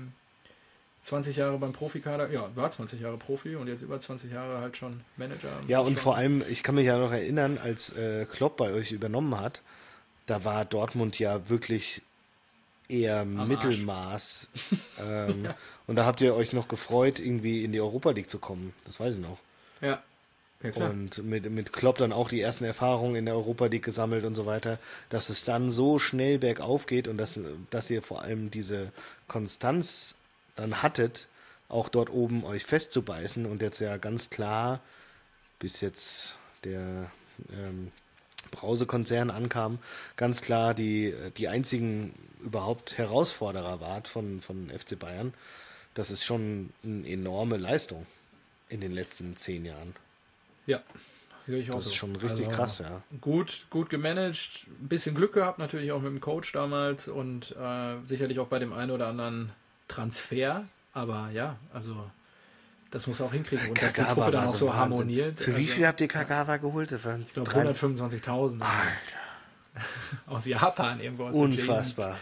20 Jahre beim Profikader, war 20 Jahre Profi und jetzt über 20 Jahre halt schon Manager. Ja, und vor allem, ich kann mich ja noch erinnern, als Klopp bei euch übernommen hat, da war Dortmund ja wirklich eher Mittelmaß. Und da habt ihr euch noch gefreut, irgendwie in die Europa League zu kommen. Das weiß ich noch. Ja, klar. Und mit Klopp dann auch die ersten Erfahrungen in der Europa League gesammelt und so weiter, dass es dann so schnell bergauf geht und dass ihr vor allem diese Konstanz dann hattet, auch dort oben euch festzubeißen und jetzt ja ganz klar, bis jetzt der Brause-Konzern ankam, ganz klar die einzigen überhaupt Herausforderer wart von FC Bayern. Das ist schon eine enorme Leistung in den letzten 10 Jahren. Ja, ich auch das ist schon richtig krass, ja. Gut gemanagt, ein bisschen Glück gehabt, natürlich auch mit dem Coach damals und sicherlich auch bei dem einen oder anderen Transfer, aber ja, also das muss er auch hinkriegen und dass die Truppe dann auch so harmoniert. Für wie viel habt ihr Kagawa geholt? Ich glaube 125.000. Alter. Aus Japan irgendwo. Unfassbar.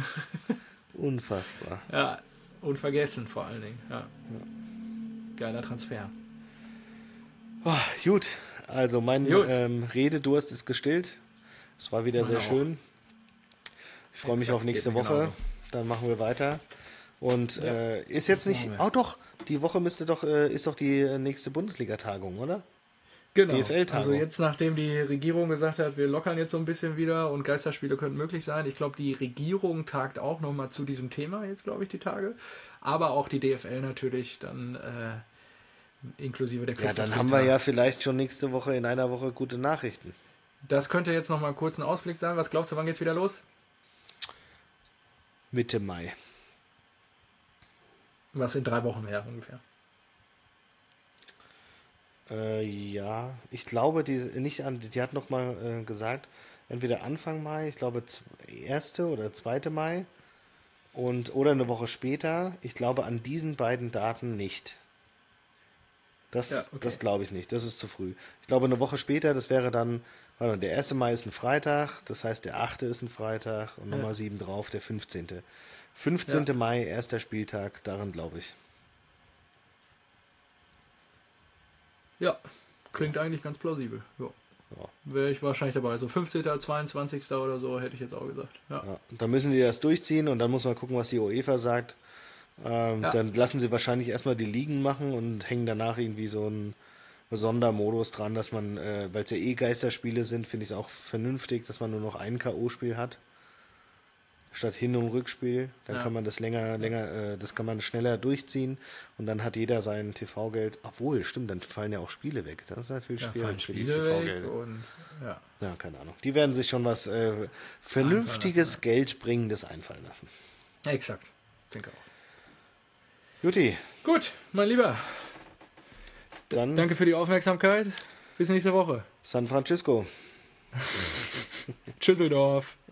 Unfassbar. Ja, unvergessen vor allen Dingen. Ja. Geiler Transfer. Oh, gut, also mein Rededurst ist gestillt. Es war wieder sehr schön. Ich freue mich auf nächste Woche. Genauso. Dann machen wir weiter. Und ist jetzt nicht... Oh doch, die Woche ist doch die nächste Bundesliga-Tagung, oder? Genau, also jetzt nachdem die Regierung gesagt hat, wir lockern jetzt so ein bisschen wieder und Geisterspiele könnten möglich sein. Ich glaube, die Regierung tagt auch nochmal zu diesem Thema jetzt, glaube ich, die Tage. Aber auch die DFL natürlich dann inklusive der Club. Ja, dann haben wir ja vielleicht schon nächste Woche in einer Woche gute Nachrichten. Das könnte jetzt nochmal kurz ein Ausblick sein. Was glaubst du, wann geht's wieder los? Mitte Mai. Was in 3 Wochen wäre ungefähr. Ja, ich glaube, die hat noch mal gesagt, entweder Anfang Mai, ich glaube 1. oder 2. Mai oder eine Woche später. Ich glaube an diesen beiden Daten nicht. Das glaube ich nicht, das ist zu früh. Ich glaube eine Woche später, das wäre dann, der 1. Mai ist ein Freitag, das heißt der 8. ist ein Freitag und nochmal 7 drauf, der 15. 15. Mai, erster Spieltag, daran glaube ich. Ja, klingt eigentlich ganz plausibel. Ja. Wäre ich wahrscheinlich dabei. So 15., 22. oder so hätte ich jetzt auch gesagt. Ja. Dann müssen die das durchziehen und dann muss man gucken, was die UEFA sagt. Dann lassen sie wahrscheinlich erstmal die Ligen machen und hängen danach irgendwie so einen Sondermodus dran, dass man, weil es ja Geisterspiele sind, finde ich es auch vernünftig, dass man nur noch ein K.O.-Spiel hat. Statt Hin- und Rückspiel, dann kann man das das kann man schneller durchziehen und dann hat jeder sein TV-Geld. Obwohl, stimmt, dann fallen ja auch Spiele weg. Das ist natürlich schwierig für die TV-Gelder. Ja, keine Ahnung. Die werden sich schon was vernünftiges, Geldbringendes einfallen lassen. Exakt, denke auch. Juti. Gut, mein Lieber. Dann danke für die Aufmerksamkeit. Bis nächste Woche. San Francisco. Tschüsseldorf.